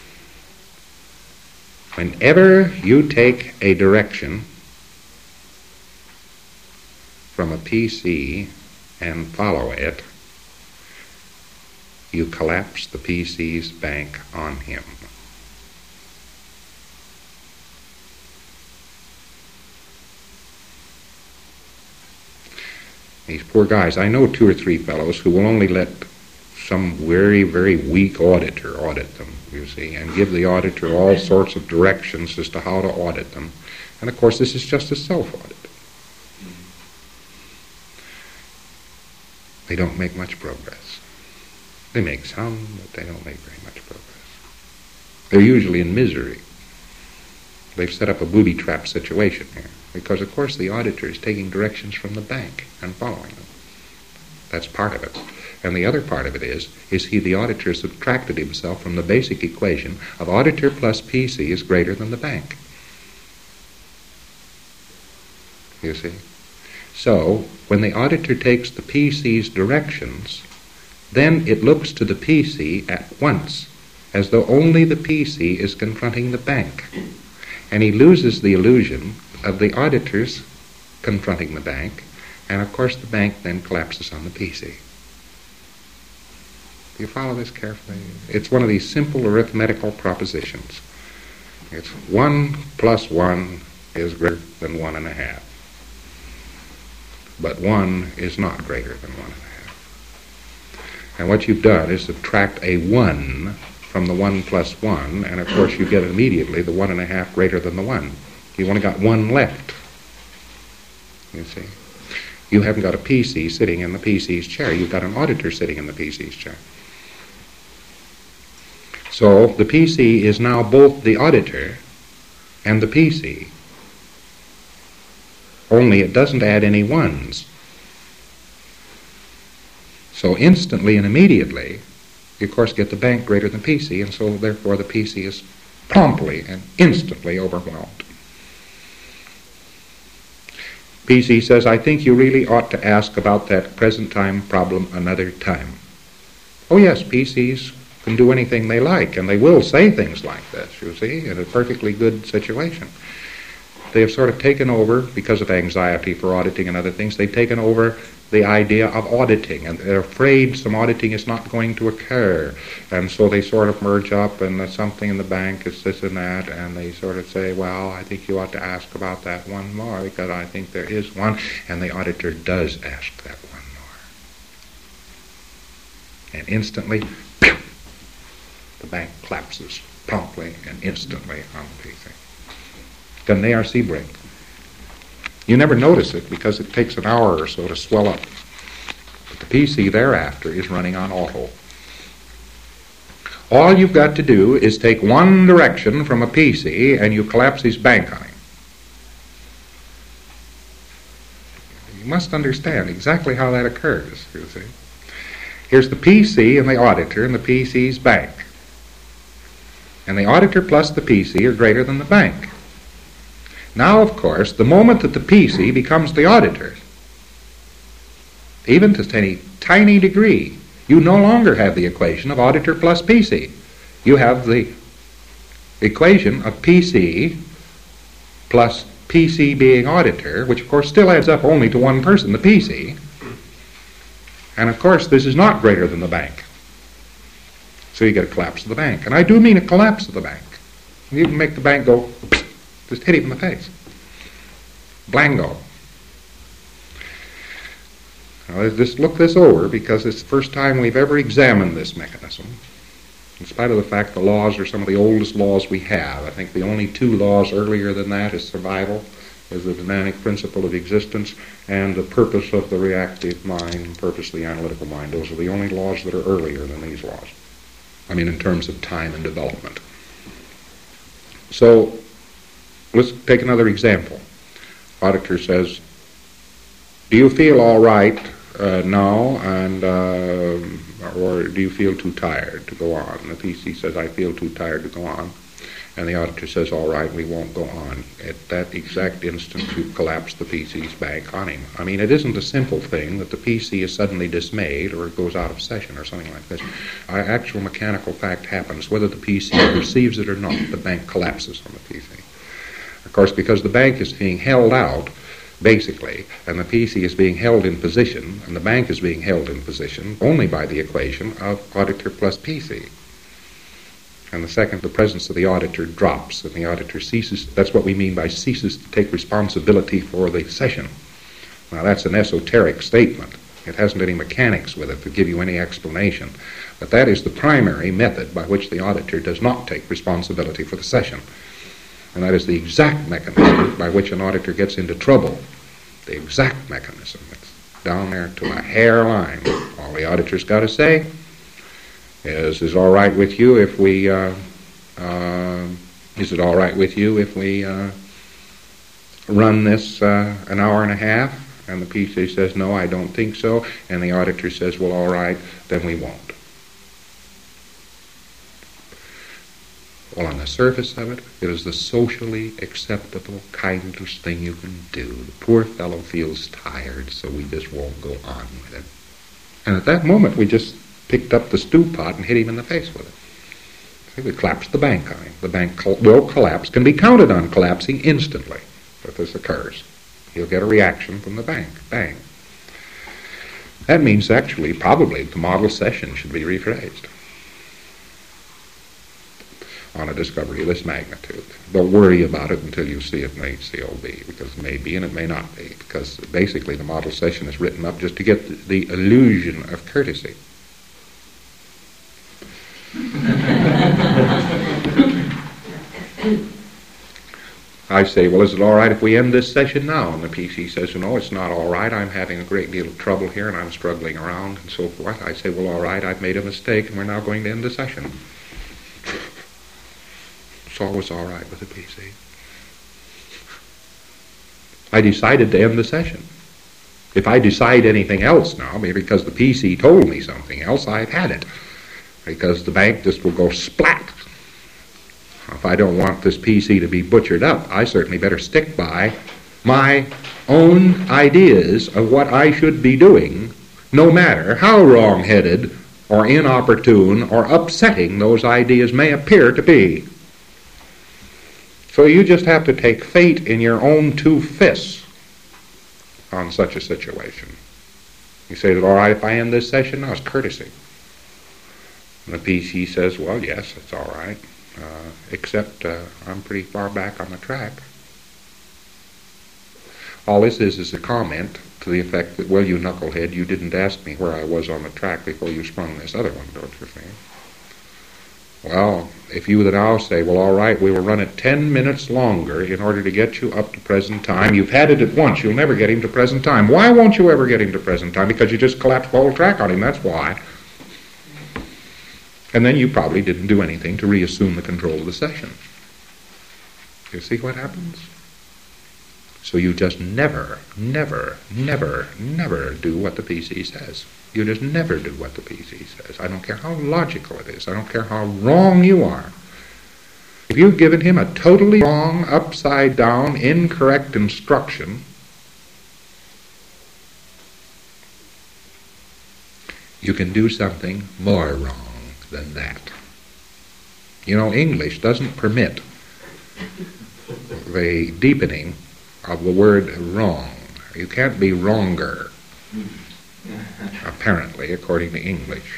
Whenever you take a direction from a PC and follow it, you collapse the PC's bank on him. These poor guys, I know 2 or 3 fellows who will only let some very, very weak auditor audit them, you see, and give the auditor all sorts of directions as to how to audit them. And of course, this is just a self-audit. They don't make much progress. They make some, but they don't make very much progress. They're usually in misery. They've set up a booby trap situation here, because of course the auditor is taking directions from the bank and following them. That's part of it. And the other part of it is the auditor subtracted himself from the basic equation of auditor plus PC is greater than the bank. You see? So, when the auditor takes the PC's directions, then it looks to the PC at once as though only the PC is confronting the bank. And he loses the illusion of the auditors confronting the bank, and of course the bank then collapses on the PC. Do you follow this carefully? It's one of these simple arithmetical propositions. It's 1 plus 1 is greater than 1.5. But 1 is not greater than 1.5. And what you've done is subtract a 1 from the 1 plus 1, and of course you get immediately the 1.5 greater than the 1. You've only got 1 left. You see? You haven't got a PC sitting in the PC's chair. You've got an auditor sitting in the PC's chair. So the PC is now both the auditor and the PC. Only it doesn't add any 1s. So instantly and immediately, you of course get the bank greater than PC, and so therefore the PC is promptly and instantly overwhelmed. PC says, I think you really ought to ask about that present time problem another time. Oh yes, PCs can do anything they like, and they will say things like this, you see, in a perfectly good situation. They have sort of taken over, because of anxiety for auditing and other things, they've taken over the idea of auditing, and they're afraid some auditing is not going to occur, and so they sort of merge up, and something in the bank is this and that, and they sort of say, well, I think you ought to ask about that one more, because I think there is one, and the auditor does ask that one more. And instantly, pew, the bank collapses promptly and instantly on the PC. Then they are C-break. You never notice it because it takes an hour or so to swell up. But the PC thereafter is running on auto. All you've got to do is take one direction from a PC and you collapse his bank on him. You must understand exactly how that occurs, you see. Here's the PC and the auditor and the PC's bank. And the auditor plus the PC are greater than the bank. Now, of course, the moment that the PC becomes the auditor, even to any tiny degree, you no longer have the equation of auditor plus PC. You have the equation of PC plus PC being auditor, which of course still adds up only to one person, the PC. And of course, this is not greater than the bank. So you get a collapse of the bank. And I do mean a collapse of the bank. You can make the bank go, just hit him in the face. Blango. Now, let's just look this over because it's the first time we've ever examined this mechanism. In spite of the fact the laws are some of the oldest laws we have. I think the only 2 laws earlier than that is survival, is the dynamic principle of existence, and the purpose of the reactive mind, purpose of the analytical mind. Those are the only laws that are earlier than these laws. I mean, in terms of time and development. So, let's take another example. Auditor says, do you feel all right No, and or do you feel too tired to go on? And the PC says, I feel too tired to go on. And the auditor says, all right, we won't go on. At that exact instant, you collapse the PC's bank on him. I mean, it isn't a simple thing that the PC is suddenly dismayed or it goes out of session or something like this. Actual mechanical fact happens. Whether the PC perceives it or not, the bank collapses on the PC. Of course, because the bank is being held out, basically, and the PC is being held in position, and the bank is being held in position only by the equation of auditor plus PC. And the second the presence of the auditor drops, and the auditor ceases, that's what we mean by ceases to take responsibility for the session. Now, that's an esoteric statement. It hasn't any mechanics with it to give you any explanation. But that is the primary method by which the auditor does not take responsibility for the session. And that is the exact mechanism by which an auditor gets into trouble. The exact mechanism. It's down there to a hairline. All the auditor's got to say is it all right with you if we run this an hour and a half? And the PC says, no, I don't think so. And the auditor says, well, all right, then we won't. Well, on the surface of it, it is the socially acceptable, kindest thing you can do. The poor fellow feels tired, so we just won't go on with it. And at that moment, we just picked up the stew pot and hit him in the face with it. See, we collapsed the bank on him. The bank will collapse, can be counted on collapsing instantly if this occurs. He'll get a reaction from the bank. Bang. That means actually, probably, the model session should be rephrased on a discovery of this magnitude. Don't worry about it until you see it in HCOB, because it may be and it may not be, because basically the model session is written up just to get the illusion of courtesy. I say, well, is it all right if we end this session now? And the PC says, no, it's not all right. I'm having a great deal of trouble here and I'm struggling around and so forth. I say, well, all right, I've made a mistake and we're now going to end the session. It's always all right with the PC. I decided to end the session. If I decide anything else now, maybe because the PC told me something else, I've had it. Because the bank just will go splat. If I don't want this PC to be butchered up, I certainly better stick by my own ideas of what I should be doing, no matter how wrong-headed or inopportune or upsetting those ideas may appear to be. So you just have to take fate in your own two fists on such a situation. You say, is it all right if I end this session? No, it's courtesy. And the PC says, well, yes, it's all right, except I'm pretty far back on the track. All this is a comment to the effect that, well, you knucklehead, you didn't ask me where I was on the track before you sprung this other one, don't you think? Well, if you would now say, well, all right, we will run it 10 minutes longer in order to get you up to present time. You've had it at once. You'll never get him to present time. Why won't you ever get him to present time? Because you just collapsed the whole track on him. That's why. And then you probably didn't do anything to reassume the control of the session. You see what happens? So you just never, never, never, never do what the PC says. You just never do what the PC says. I don't care how logical it is. I don't care how wrong you are. If you've given him a totally wrong, upside down, incorrect instruction, you can do something more wrong than that. You know, English doesn't permit the deepening of the word wrong. You can't be wronger, apparently, according to English.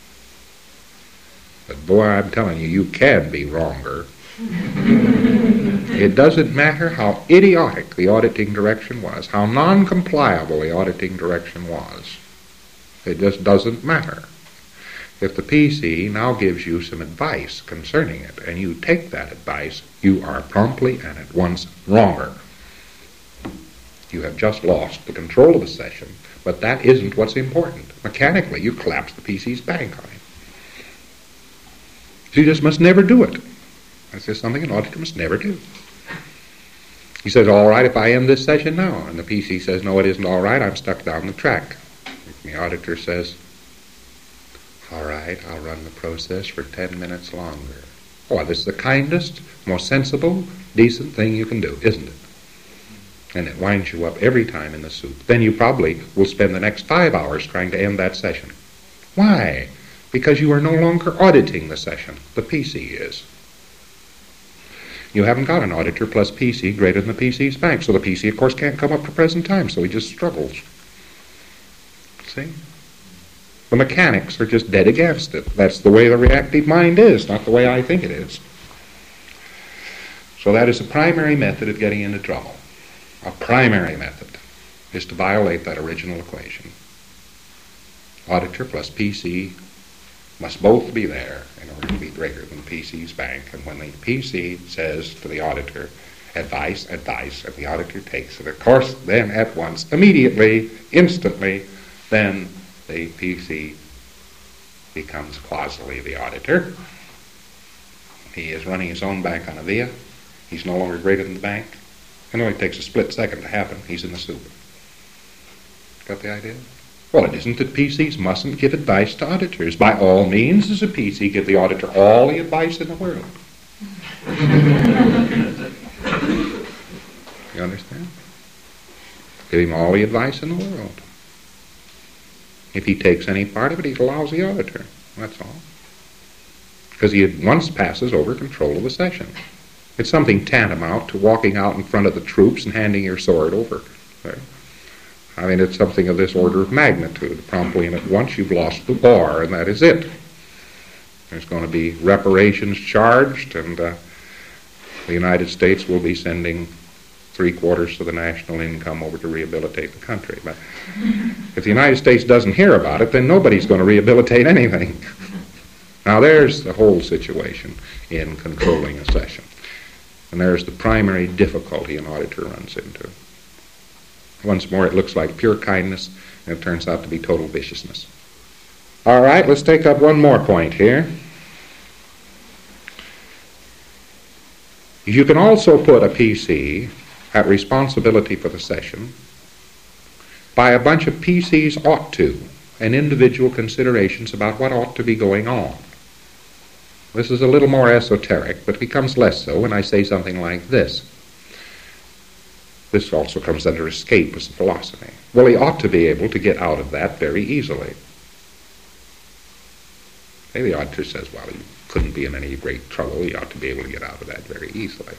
But boy, I'm telling you, you can be wronger. It doesn't matter how idiotic the auditing direction was, how non-compliable the auditing direction was. It just doesn't matter. If the PC now gives you some advice concerning it, and you take that advice, you are promptly and at once wronger. You have just lost the control of the session, but that isn't what's important. Mechanically, you collapse the PC's bank on him. You just must never do it. That's just something an auditor must never do. He says, all right, if I end this session now. And the PC says, no, it isn't all right, I'm stuck down the track. The auditor says, all right, I'll run the process for 10 minutes longer. Oh, this is the kindest, most sensible, decent thing you can do, isn't it? And it winds you up every time in the soup. Then you probably will spend the next 5 hours trying to end that session. Why? Because you are no longer auditing the session. The PC is. You haven't got an auditor plus PC greater than the PC's bank. So the PC, of course, can't come up to present time, so he just struggles. See? The mechanics are just dead against it. That's the way the reactive mind is, not the way I think it is. So that is the primary method of getting into trouble. A primary method is to violate that original equation. Auditor plus PC must both be there in order to be greater than PC's bank. And when the PC says to the auditor, advice, advice, and the auditor takes it, of course, then at once, immediately, instantly, then the PC becomes causally the auditor. He is running his own bank on a via. He's no longer greater than the bank. It only takes a split second to happen. He's in the soup. Got the idea? Well, it isn't that PCs mustn't give advice to auditors. By all means, as a PC, give the auditor all the advice in the world. You understand? Give him all the advice in the world. If he takes any part of it, he's a lousy auditor. That's all. Because he at once passes over control of the session. It's something tantamount to walking out in front of the troops and handing your sword over. Right? I mean, it's something of this order of magnitude. Promptly and at once you've lost the war, and that is it. There's going to be reparations charged, and the United States will be sending 3/4 of the national income over to rehabilitate the country. But if the United States doesn't hear about it, then nobody's going to rehabilitate anything. Now there's the whole situation in controlling a session. And there's the primary difficulty an auditor runs into. Once more, it looks like pure kindness, and it turns out to be total viciousness. All right, let's take up one more point here. You can also put a PC at responsibility for the session by a bunch of PCs ought to, and individual considerations about what ought to be going on. This is a little more esoteric, but becomes less so when I say something like this. This also comes under escapist philosophy. Well, he ought to be able to get out of that very easily. The auditor says, well, he couldn't be in any great trouble. He ought to be able to get out of that very easily.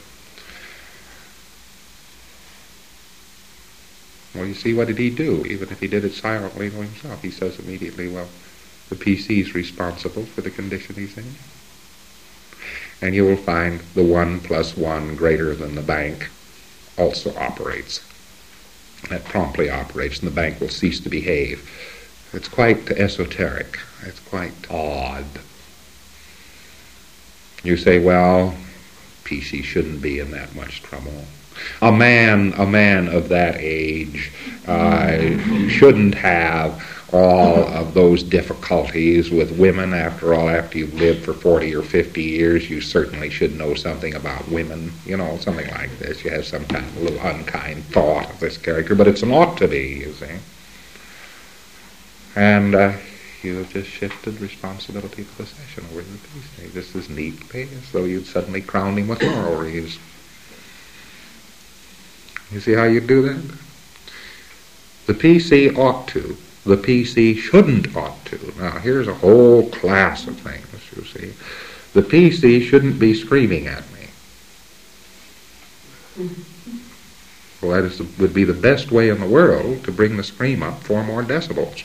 Well, you see, what did he do? Even if he did it silently to himself, he says immediately, well, the PC is responsible for the condition he's in. And you will find the 1 + 1 greater than the bank also operates. That promptly operates, and the bank will cease to behave. It's quite esoteric. It's quite odd. You say, well, PC shouldn't be in that much trouble. A man of that age shouldn't have all of those difficulties with women. After all, after you've lived for 40 or 50 years, you certainly should know something about women. You know, something like this. You have some kind of little unkind thought of this character, but it's an ought to be, you see. And you have just shifted responsibility for the session over to the PC. This is neatly, as though you'd suddenly crowned him with laurel wreaths. You see how you do that? The PC ought to. The PC shouldn't ought to. Now, here's a whole class of things, you see. The PC shouldn't be screaming at me. Well, that would be the best way in the world to bring the scream up 4 more decibels.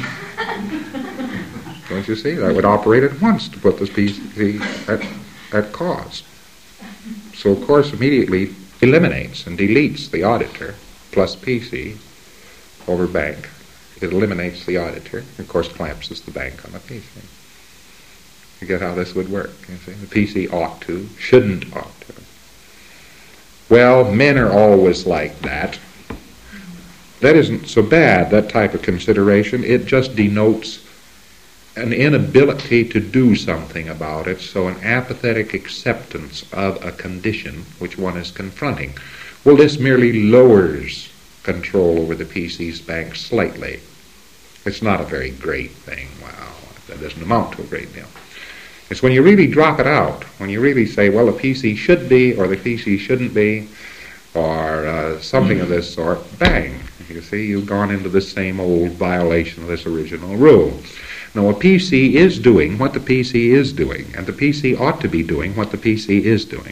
Don't you see? That would operate at once to put the PC at cause. So, of course, immediately eliminates and deletes the auditor plus PC over bank. It eliminates the auditor, and of course clamps the bank on the PC. You get how this would work. You see? The PC ought to, shouldn't ought to. Well, men are always like that. That isn't so bad, that type of consideration. It just denotes an inability to do something about it, so an apathetic acceptance of a condition which one is confronting. Well, this merely lowers control over the PC's bank slightly. It's not a very great thing. Well, that doesn't amount to a great deal. It's when you really drop it out, when you really say, well, the PC should be, or the PC shouldn't be, or something of this sort, bang. You see, you've gone into the same old violation of this original rule. Now, a PC is doing what the PC is doing, and the PC ought to be doing what the PC is doing.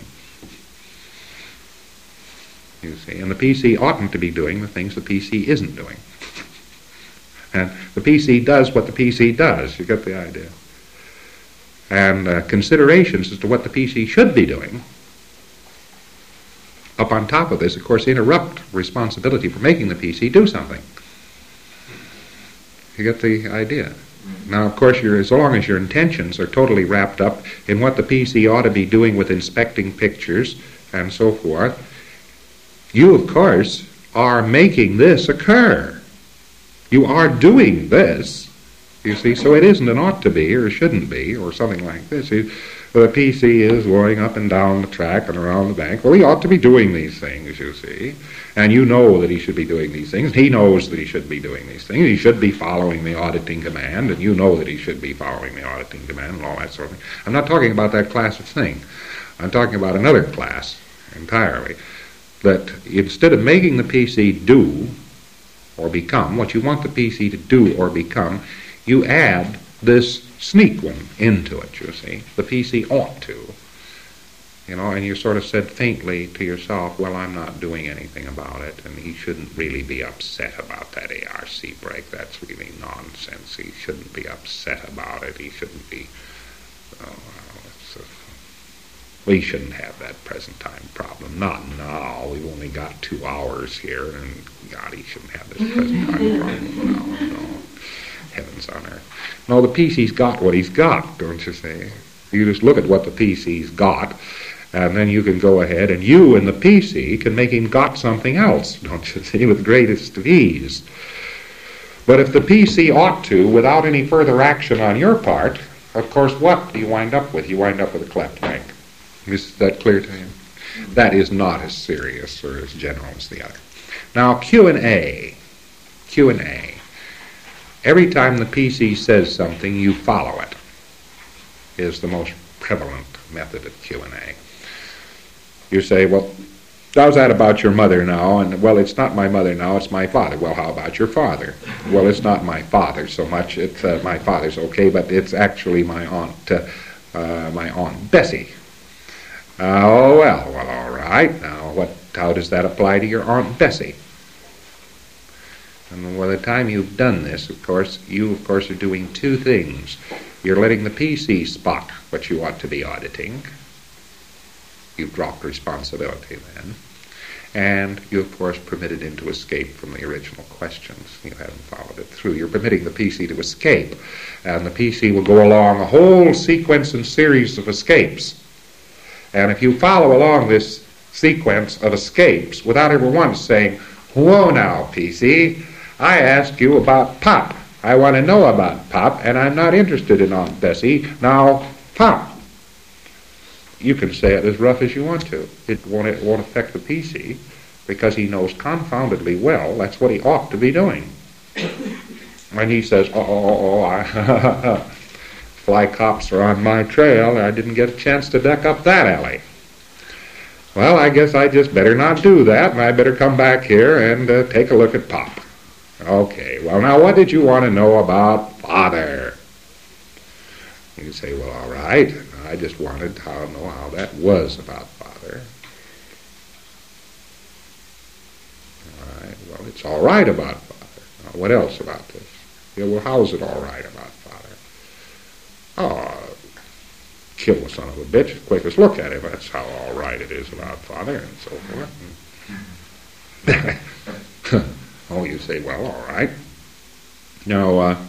You see, and the PC oughtn't to be doing the things the PC isn't doing. And the PC does what the PC does. You get the idea. And considerations as to what the PC should be doing, up on top of this, of course, interrupt responsibility for making the PC do something. You get the idea. Now, of course, as long as your intentions are totally wrapped up in what the PC ought to be doing with inspecting pictures and so forth, you, of course, are making this occur. You are doing this, you see, so it isn't an ought to be or shouldn't be or something like this. The PC is going up and down the track and around the bank. Well, he ought to be doing these things, you see. And you know that he should be doing these things. He knows that he should be doing these things. He should be following the auditing command, and you know that he should be following the auditing command and all that sort of thing. I'm not talking about that class of thing. I'm talking about another class entirely. That instead of making the PC do or become what you want the PC to do or become, you add this sneak one into it, you see. The PC ought to. You know, and you sort of said faintly to yourself, well, I'm not doing anything about it, and he shouldn't really be upset about that ARC break. That's really nonsense. He shouldn't be upset about it. He shouldn't be... we shouldn't have that present time problem. Not now. We've only got 2 hours here, and God, he shouldn't have this present time problem. No. Heavens on earth. No, the PC's got what he's got, don't you see? You just look at what the PC's got, and then you can go ahead, and you and the PC can make him got something else, don't you see, with greatest of ease. But if the PC ought to, without any further action on your part, of course, what do you wind up with? You wind up with a cleft bank. Is that clear to you? That is not as serious or as general as the other. Now, Q&A. Every time the PC says something, you follow it, is the most prevalent method of Q&A. You say, well, how's that about your mother now? And, well, it's not my mother now, it's my father. Well, how about your father? Well, it's not my father so much. It's my father's okay, but it's actually my Aunt Bessie. Well, all right. Now, how does that apply to your Aunt Bessie? And by the time you've done this, of course, are doing 2 things. You're letting the PC spot what you ought to be auditing. You've dropped responsibility then. And you, of course, permitted him to escape from the original questions. You haven't followed it through. You're permitting the PC to escape. And the PC will go along a whole sequence and series of escapes. And if you follow along this sequence of escapes without ever once saying, whoa now, PC, I asked you about Pop. I want to know about Pop, and I'm not interested in Aunt Bessie. Now, Pop. You can say it as rough as you want to. It won't affect the PC, because he knows confoundedly well that's what he ought to be doing. When he says, fly cops are on my trail, and I didn't get a chance to duck up that alley. Well, I guess I just better not do that, and I better come back here and take a look at Pop. Okay, well, now what did you want to know about Father? You say, well, all right, I just wanted to know how that was about Father. All right, well, it's all right about Father. Now, what else about this? Yeah, well, how's it all right about Father? Oh, kill the son of a bitch, quickest look at him. That's how all right it is about Father, and so forth. Oh, you say, well, all right. Now,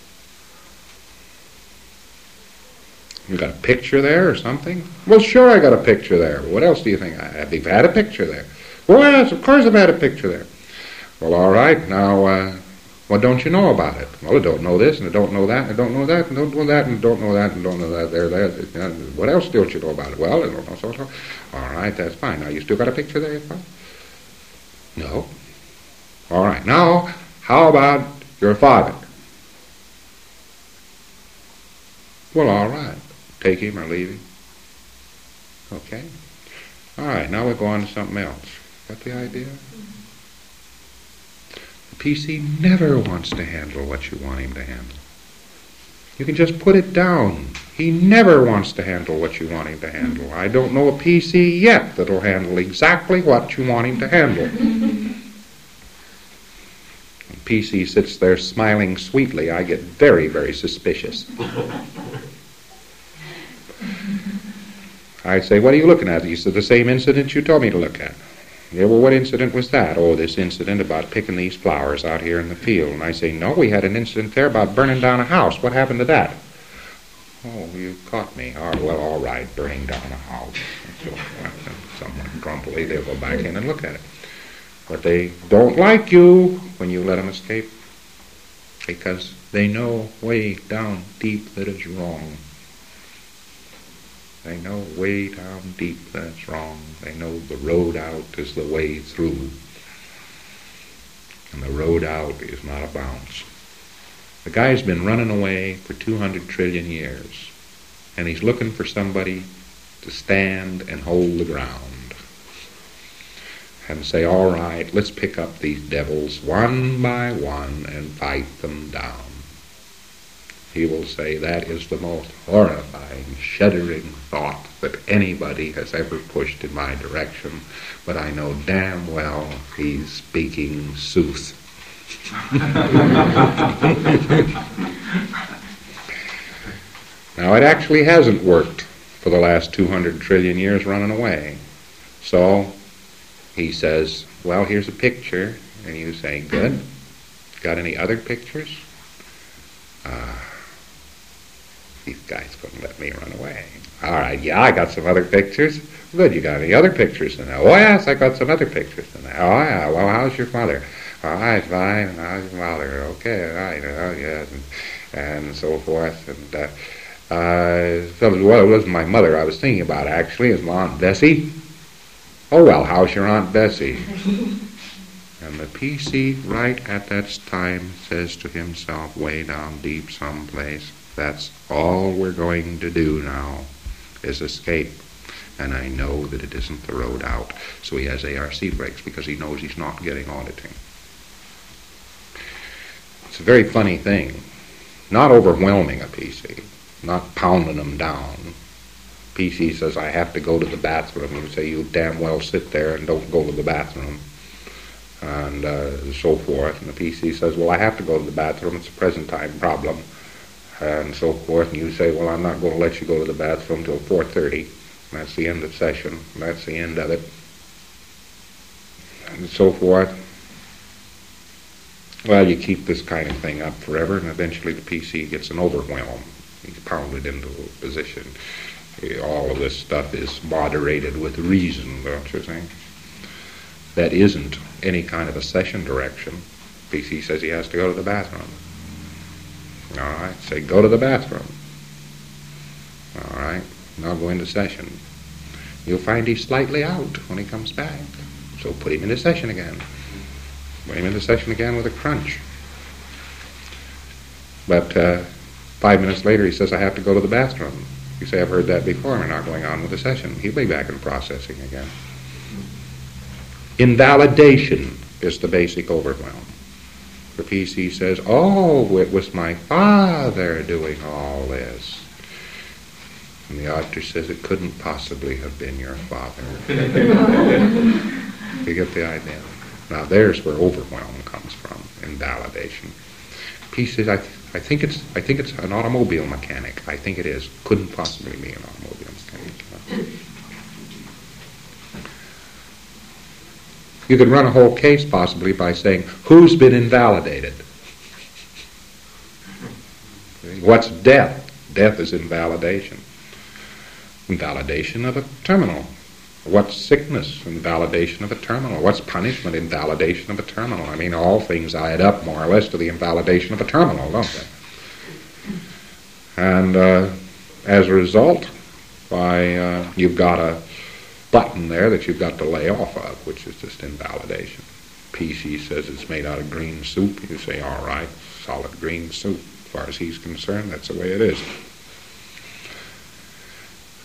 you got a picture there or something? Well, sure, I got a picture there. What else do you think? I've had a picture there. Well, yes, of course I've had a picture there. Well, all right. Now, what don't you know about it? Well, I don't know this, and I don't know that, and I don't know that, and I don't know that, and I don't know that, and I don't know that. There. What else don't you know about it? Well, I don't know so. All right, that's fine. Now, you still got a picture there? No. All right. Now, how about your father? Well, all right. Take him or leave him. Okay. All right, now we'll go on to something else. Got the idea? The PC never wants to handle what you want him to handle. You can just put it down. He never wants to handle what you want him to handle. I don't know a PC yet that'll handle exactly what you want him to handle. The PC sits there smiling sweetly. I get very, very suspicious. I say, what are you looking at? He said, the same incident you told me to look at. Yeah, well, what incident was that? Oh, this incident about picking these flowers out here in the field. And I say, no, we had an incident there about burning down a house. What happened to that? Oh, you caught me. Oh, well, all right, burning down a house. So, somewhat grumpily, they'll go back in and look at it. But they don't like you when you let them escape, because they know way down deep that it's wrong. They know way down deep that it's wrong. They know the road out is the way through. And the road out is not a bounce. The guy's been running away for 200 trillion years. And he's looking for somebody to stand and hold the ground. And say, all right, let's pick up these devils one by one and fight them down. He will say, that is the most horrifying, shuddering thought that anybody has ever pushed in my direction, but I know damn well he's speaking sooth. Now, it actually hasn't worked for the last 200 trillion years running away. So he says, well, here's a picture, and you say, good. Got any other pictures? These guys couldn't let me run away. All right, yeah, I got some other pictures. Good, you got any other pictures in there? Oh, yes, I got some other pictures in there. Oh, yeah, well, how's your mother? All right, fine, and how's your mother? Okay, all right, oh, yes, and so forth. And, well, it wasn't my mother I was thinking about, actually. It was my Aunt Bessie. Oh, well, how's your Aunt Bessie? And the PC right at that time says to himself, way down deep someplace, that's all we're going to do now is escape. And I know that it isn't the road out. So he has ARC brakes because he knows he's not getting auditing. It's a very funny thing. Not overwhelming a PC. Not pounding them down. PC says, I have to go to the bathroom. You say, you damn well sit there and don't go to the bathroom. And so forth. And the PC says, well, I have to go to the bathroom. It's a present time problem. And so forth, and you say, well, I'm not going to let you go to the bathroom till 4:30. That's the end of session. That's the end of it. And so forth. Well, you keep this kind of thing up forever, and eventually the PC gets an overwhelm. He's pounded into a position. All of this stuff is moderated with reason, don't you think? That isn't any kind of a session direction. PC says he has to go to the bathroom. All right, say, go to the bathroom. All right, now go into session. You'll find he's slightly out when he comes back. So put him into session again. Put him into session again with a crunch. But 5 minutes later, he says, I have to go to the bathroom. You say, I've heard that before. We're not going on with the session. He'll be back in processing again. Invalidation is the basic overwhelm. The PC says, oh, it was my father doing all this. And the auditor says, it couldn't possibly have been your father. You get the idea? Now there's where overwhelm comes from, invalidation. PC says, I think it's an automobile mechanic. I think it is. Couldn't possibly be an automobile mechanic. You could run a whole case possibly by saying, who's been invalidated? What's death? Death is invalidation. Invalidation of a terminal. What's sickness? Invalidation of a terminal. What's punishment? Invalidation of a terminal. I mean, all things add up more or less to the invalidation of a terminal, don't they? And as a result, you've got a button there that you've got to lay off of, which is just invalidation. PC says it's made out of green soup. You say, all right, solid green soup. As far as he's concerned, that's the way it is.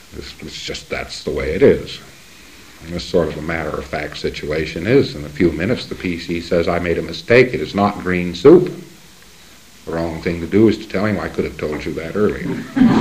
It's just that's the way it is. And this sort of a matter-of-fact situation is, in a few minutes the PC says, I made a mistake, it is not green soup. The wrong thing to do is to tell him, I could have told you that earlier.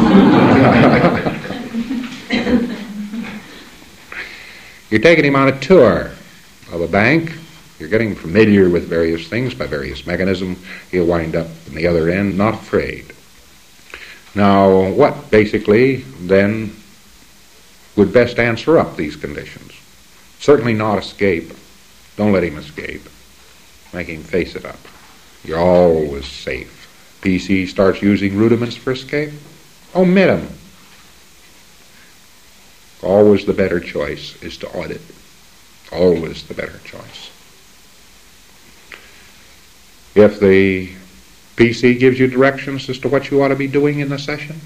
You're taking him on a tour of a bank. You're getting familiar with various things by various mechanisms. He'll wind up in the other end not afraid. Now, what basically then would best answer up these conditions? Certainly not escape. Don't let him escape. Make him face it up. You're always safe. PC starts using rudiments for escape. Omit them. Always the better choice is to audit. Always the better choice. If the PC gives you directions as to what you ought to be doing in the session,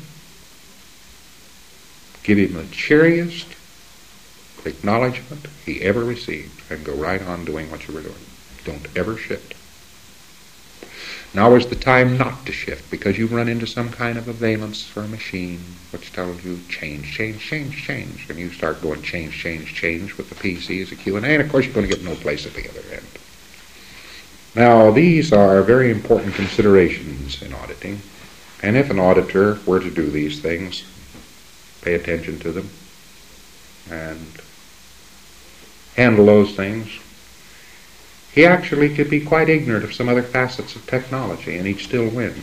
give him the cheeriest acknowledgement he ever received and go right on doing what you were doing. Don't ever shift. Now is the time not to shift, because you run into some kind of a valence for a machine which tells you change, change, change, change. And you start going change, change, change with the PC as a Q&A, and of course you're going to get no place at the other end. Now, these are very important considerations in auditing, and if an auditor were to do these things, pay attention to them and handle those things, he actually could be quite ignorant of some other facets of technology, and he'd still win.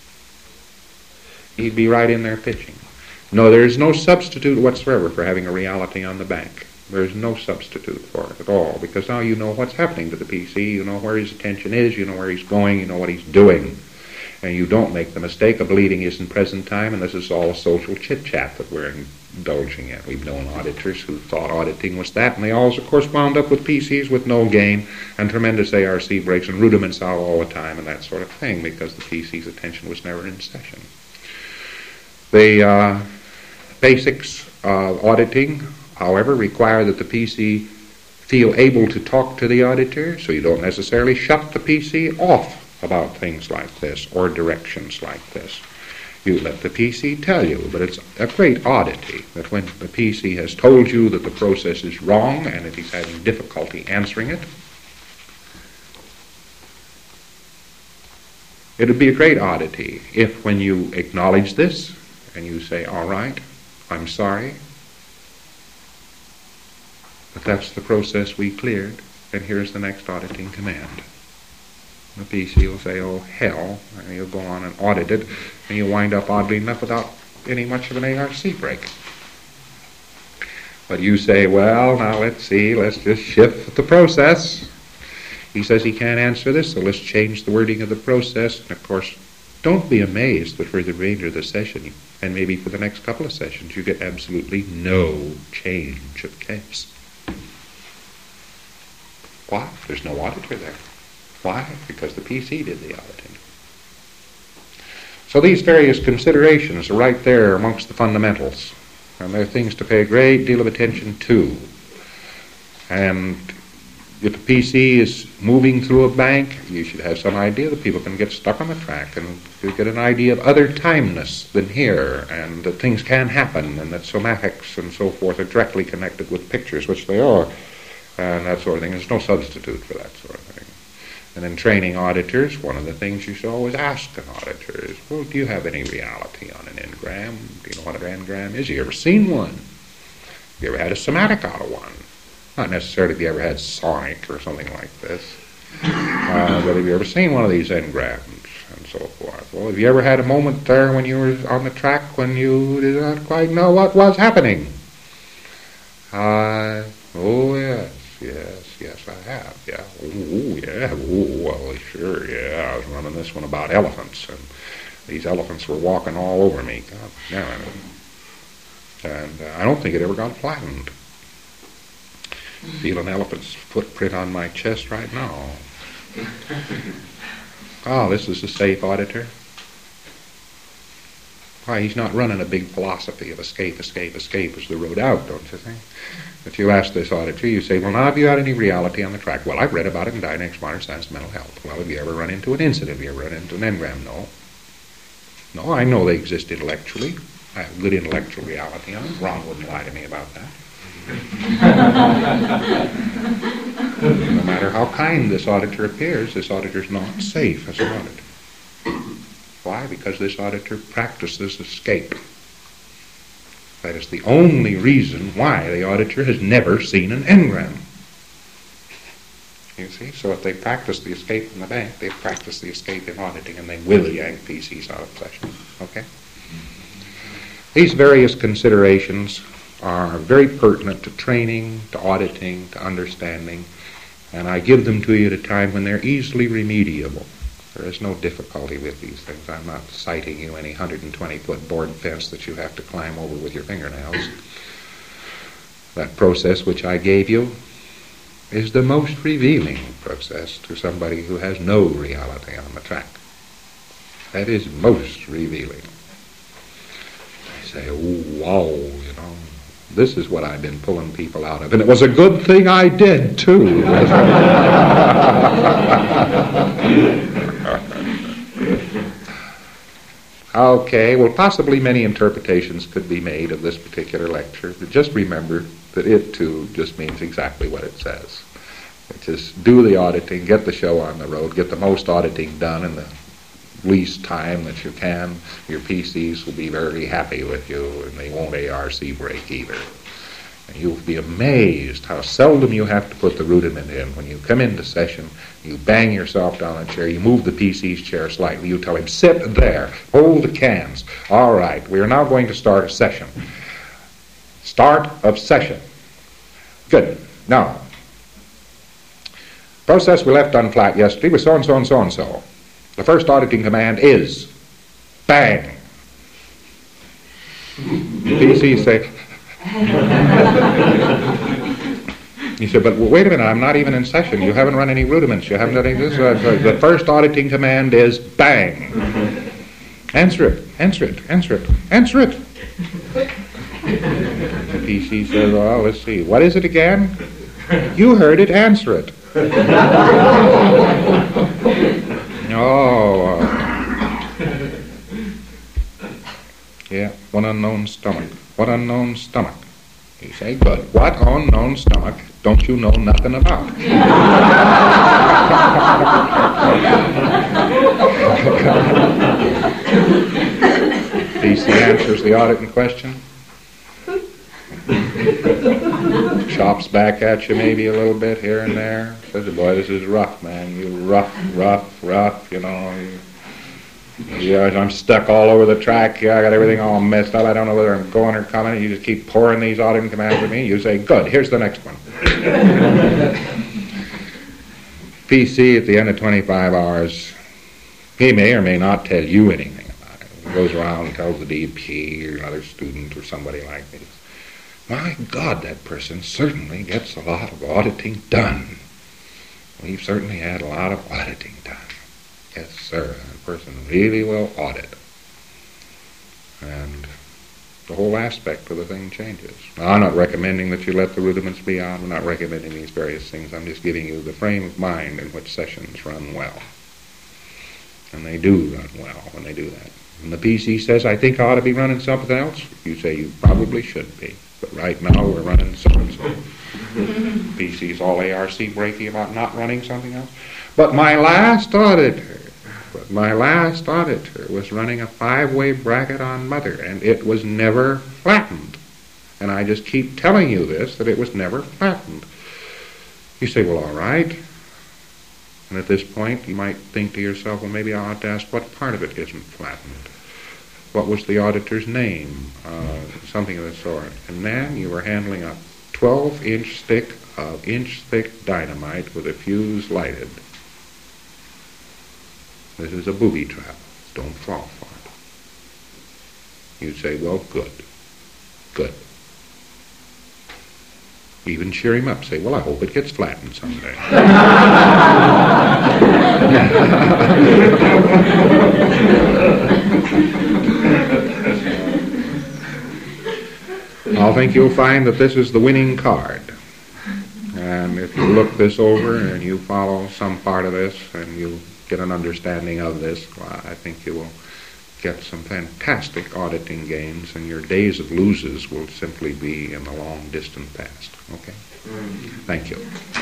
He'd be right in there pitching. No, there's no substitute whatsoever for having a reality on the bank. There's no substitute for it at all, because now you know what's happening to the PC, you know where his attention is, you know where he's going, you know what he's doing. And you don't make the mistake of believing he's in present time, and this is all social chit-chat that we're indulging in. We've known auditors who thought auditing was that, and they always, of course, wound up with PCs with no gain and tremendous ARC breaks and rudiments out all the time and that sort of thing, because the PC's attention was never in session. The basics of auditing, however, require that the PC feel able to talk to the auditor, so you don't necessarily shut the PC off about things like this or directions like this. You let the PC tell you, but it's a great oddity that when the PC has told you that the process is wrong and that he's having difficulty answering it, it would be a great oddity if when you acknowledge this and you say, all right, I'm sorry, but that's the process we cleared, and here's the next auditing command. The PC will say, oh, hell, and you'll go on and audit it, and you'll wind up, oddly enough, without any much of an ARC break. But you say, well, now let's see, let's just shift the process. He says he can't answer this, so let's change the wording of the process. And, of course, don't be amazed that for the remainder of the session, and maybe for the next couple of sessions, you get absolutely no change of case. Why? There's no auditor there. Why? Because the PC did the auditing. So these various considerations are right there amongst the fundamentals, and they're things to pay a great deal of attention to. And if the PC is moving through a bank, you should have some idea that people can get stuck on the track, and you get an idea of other timeness than here, and that things can happen, and that somatics and so forth are directly connected with pictures, which they are, and that sort of thing. There's no substitute for that sort of thing. And in training auditors, one of the things you should always ask an auditor is, well, do you have any reality on an engram? Do you know what an engram is? Have you ever seen one? Have you ever had a somatic out of one? Not necessarily have you ever had sonic or something like this, but have you ever seen one of these engrams and so forth? Well, have you ever had a moment there when you were on the track when you did not quite know what was happening? Oh, yes, I have, yeah. Oh, yeah, oh, well, sure, yeah. I was running this one about elephants, and these elephants were walking all over me. God damn it. And I don't think it ever got flattened. Feel an elephant's footprint on my chest right now. Oh, this is a safe auditor. Why, he's not running a big philosophy of escape, escape, escape is the road out, don't you think? If you ask this auditor, you say, well, now, have you had any reality on the track? Well, I've read about it in Dynamics Modern Science of Mental Health. Well, have you ever run into an incident? Have you ever run into an engram? No. No, I know they exist intellectually. I have good intellectual reality. Ron wouldn't lie to me about that. No matter how kind this auditor appears, this auditor's not safe as an auditor. Why? Because this auditor practices escape. That is the only reason why the auditor has never seen an engram. You see? So if they practice the escape in the bank, they practice the escape in auditing, and they will yank PCs out of session. Okay? These various considerations are very pertinent to training, to auditing, to understanding, and I give them to you at a time when they're easily remediable. There is no difficulty with these things. I'm not citing you any 120-foot board fence that you have to climb over with your fingernails. That process which I gave you is the most revealing process to somebody who has no reality on the track. That is most revealing. I say, oh, wow, you know, this is what I've been pulling people out of. And it was a good thing I did, too. Okay, well, possibly many interpretations could be made of this particular lecture, but just remember that it, too, just means exactly what it says. Which is do the auditing, get the show on the road, get the most auditing done in the least time that you can. Your PCs will be very happy with you, and they won't ARC break either. And you'll be amazed how seldom you have to put the rudiment in. When you come into session, you bang yourself down a chair, you move the PC's chair slightly, you tell him, sit there, hold the cans. All right, we are now going to start a session. Start of session. Good. Now, process we left unflat yesterday was so-and-so and so-and-so. The first auditing command is bang. The PCs say, you say, but wait a minute, I'm not even in session. You haven't run any rudiments. You haven't done any of this. The first auditing command is bang. Answer it, answer it, answer it, answer it. The PC says, well, let's see. What is it again? You heard it, answer it. Oh. Yeah, what unknown stomach? What unknown stomach? You say, good. What unknown stomach don't you know nothing about? PC answers the audit in question. Chops back at you maybe a little bit here and there. Says, boy, this is rough, man. You rough, you know. Yeah, I'm stuck all over the track. Yeah, I got everything all messed up. I don't know whether I'm going or coming. You just keep pouring these auditing commands at me. You say, good, here's the next one. PC at the end of 25 hours, he may or may not tell you anything about it. He goes around and tells the DP or another student or somebody like this. My God, that person certainly gets a lot of auditing done. We've certainly had a lot of auditing done. Yes, sir. That person really will audit. And the whole aspect of the thing changes. Now, I'm not recommending that you let the rudiments be on. I'm not recommending these various things. I'm just giving you the frame of mind in which sessions run well. And they do run well when they do that. When the PC says, I think I ought to be running something else, you say you probably should be. But right now we're running so-and-so. PC's all ARC breaky about not running something else. But my last auditor was running a 5-way bracket on mother, and it was never flattened. And I just keep telling you this, that it was never flattened. You say, well, all right. And at this point, you might think to yourself, well, maybe I ought to ask what part of it isn't flattened. What was the auditor's name? Something of the sort. And then you were handling a 12-inch stick of inch-thick dynamite with a fuse lighted. This is a booby trap. Don't fall for it. You'd say, well, good. Good. Even cheer him up. Say, well, I hope it gets flattened someday. I think you'll find that this is the winning card. And if you look this over and you follow some part of this and you get an understanding of this, well, I think you will get some fantastic auditing gains, and your days of loses will simply be in the long distant past. Okay? Thank you.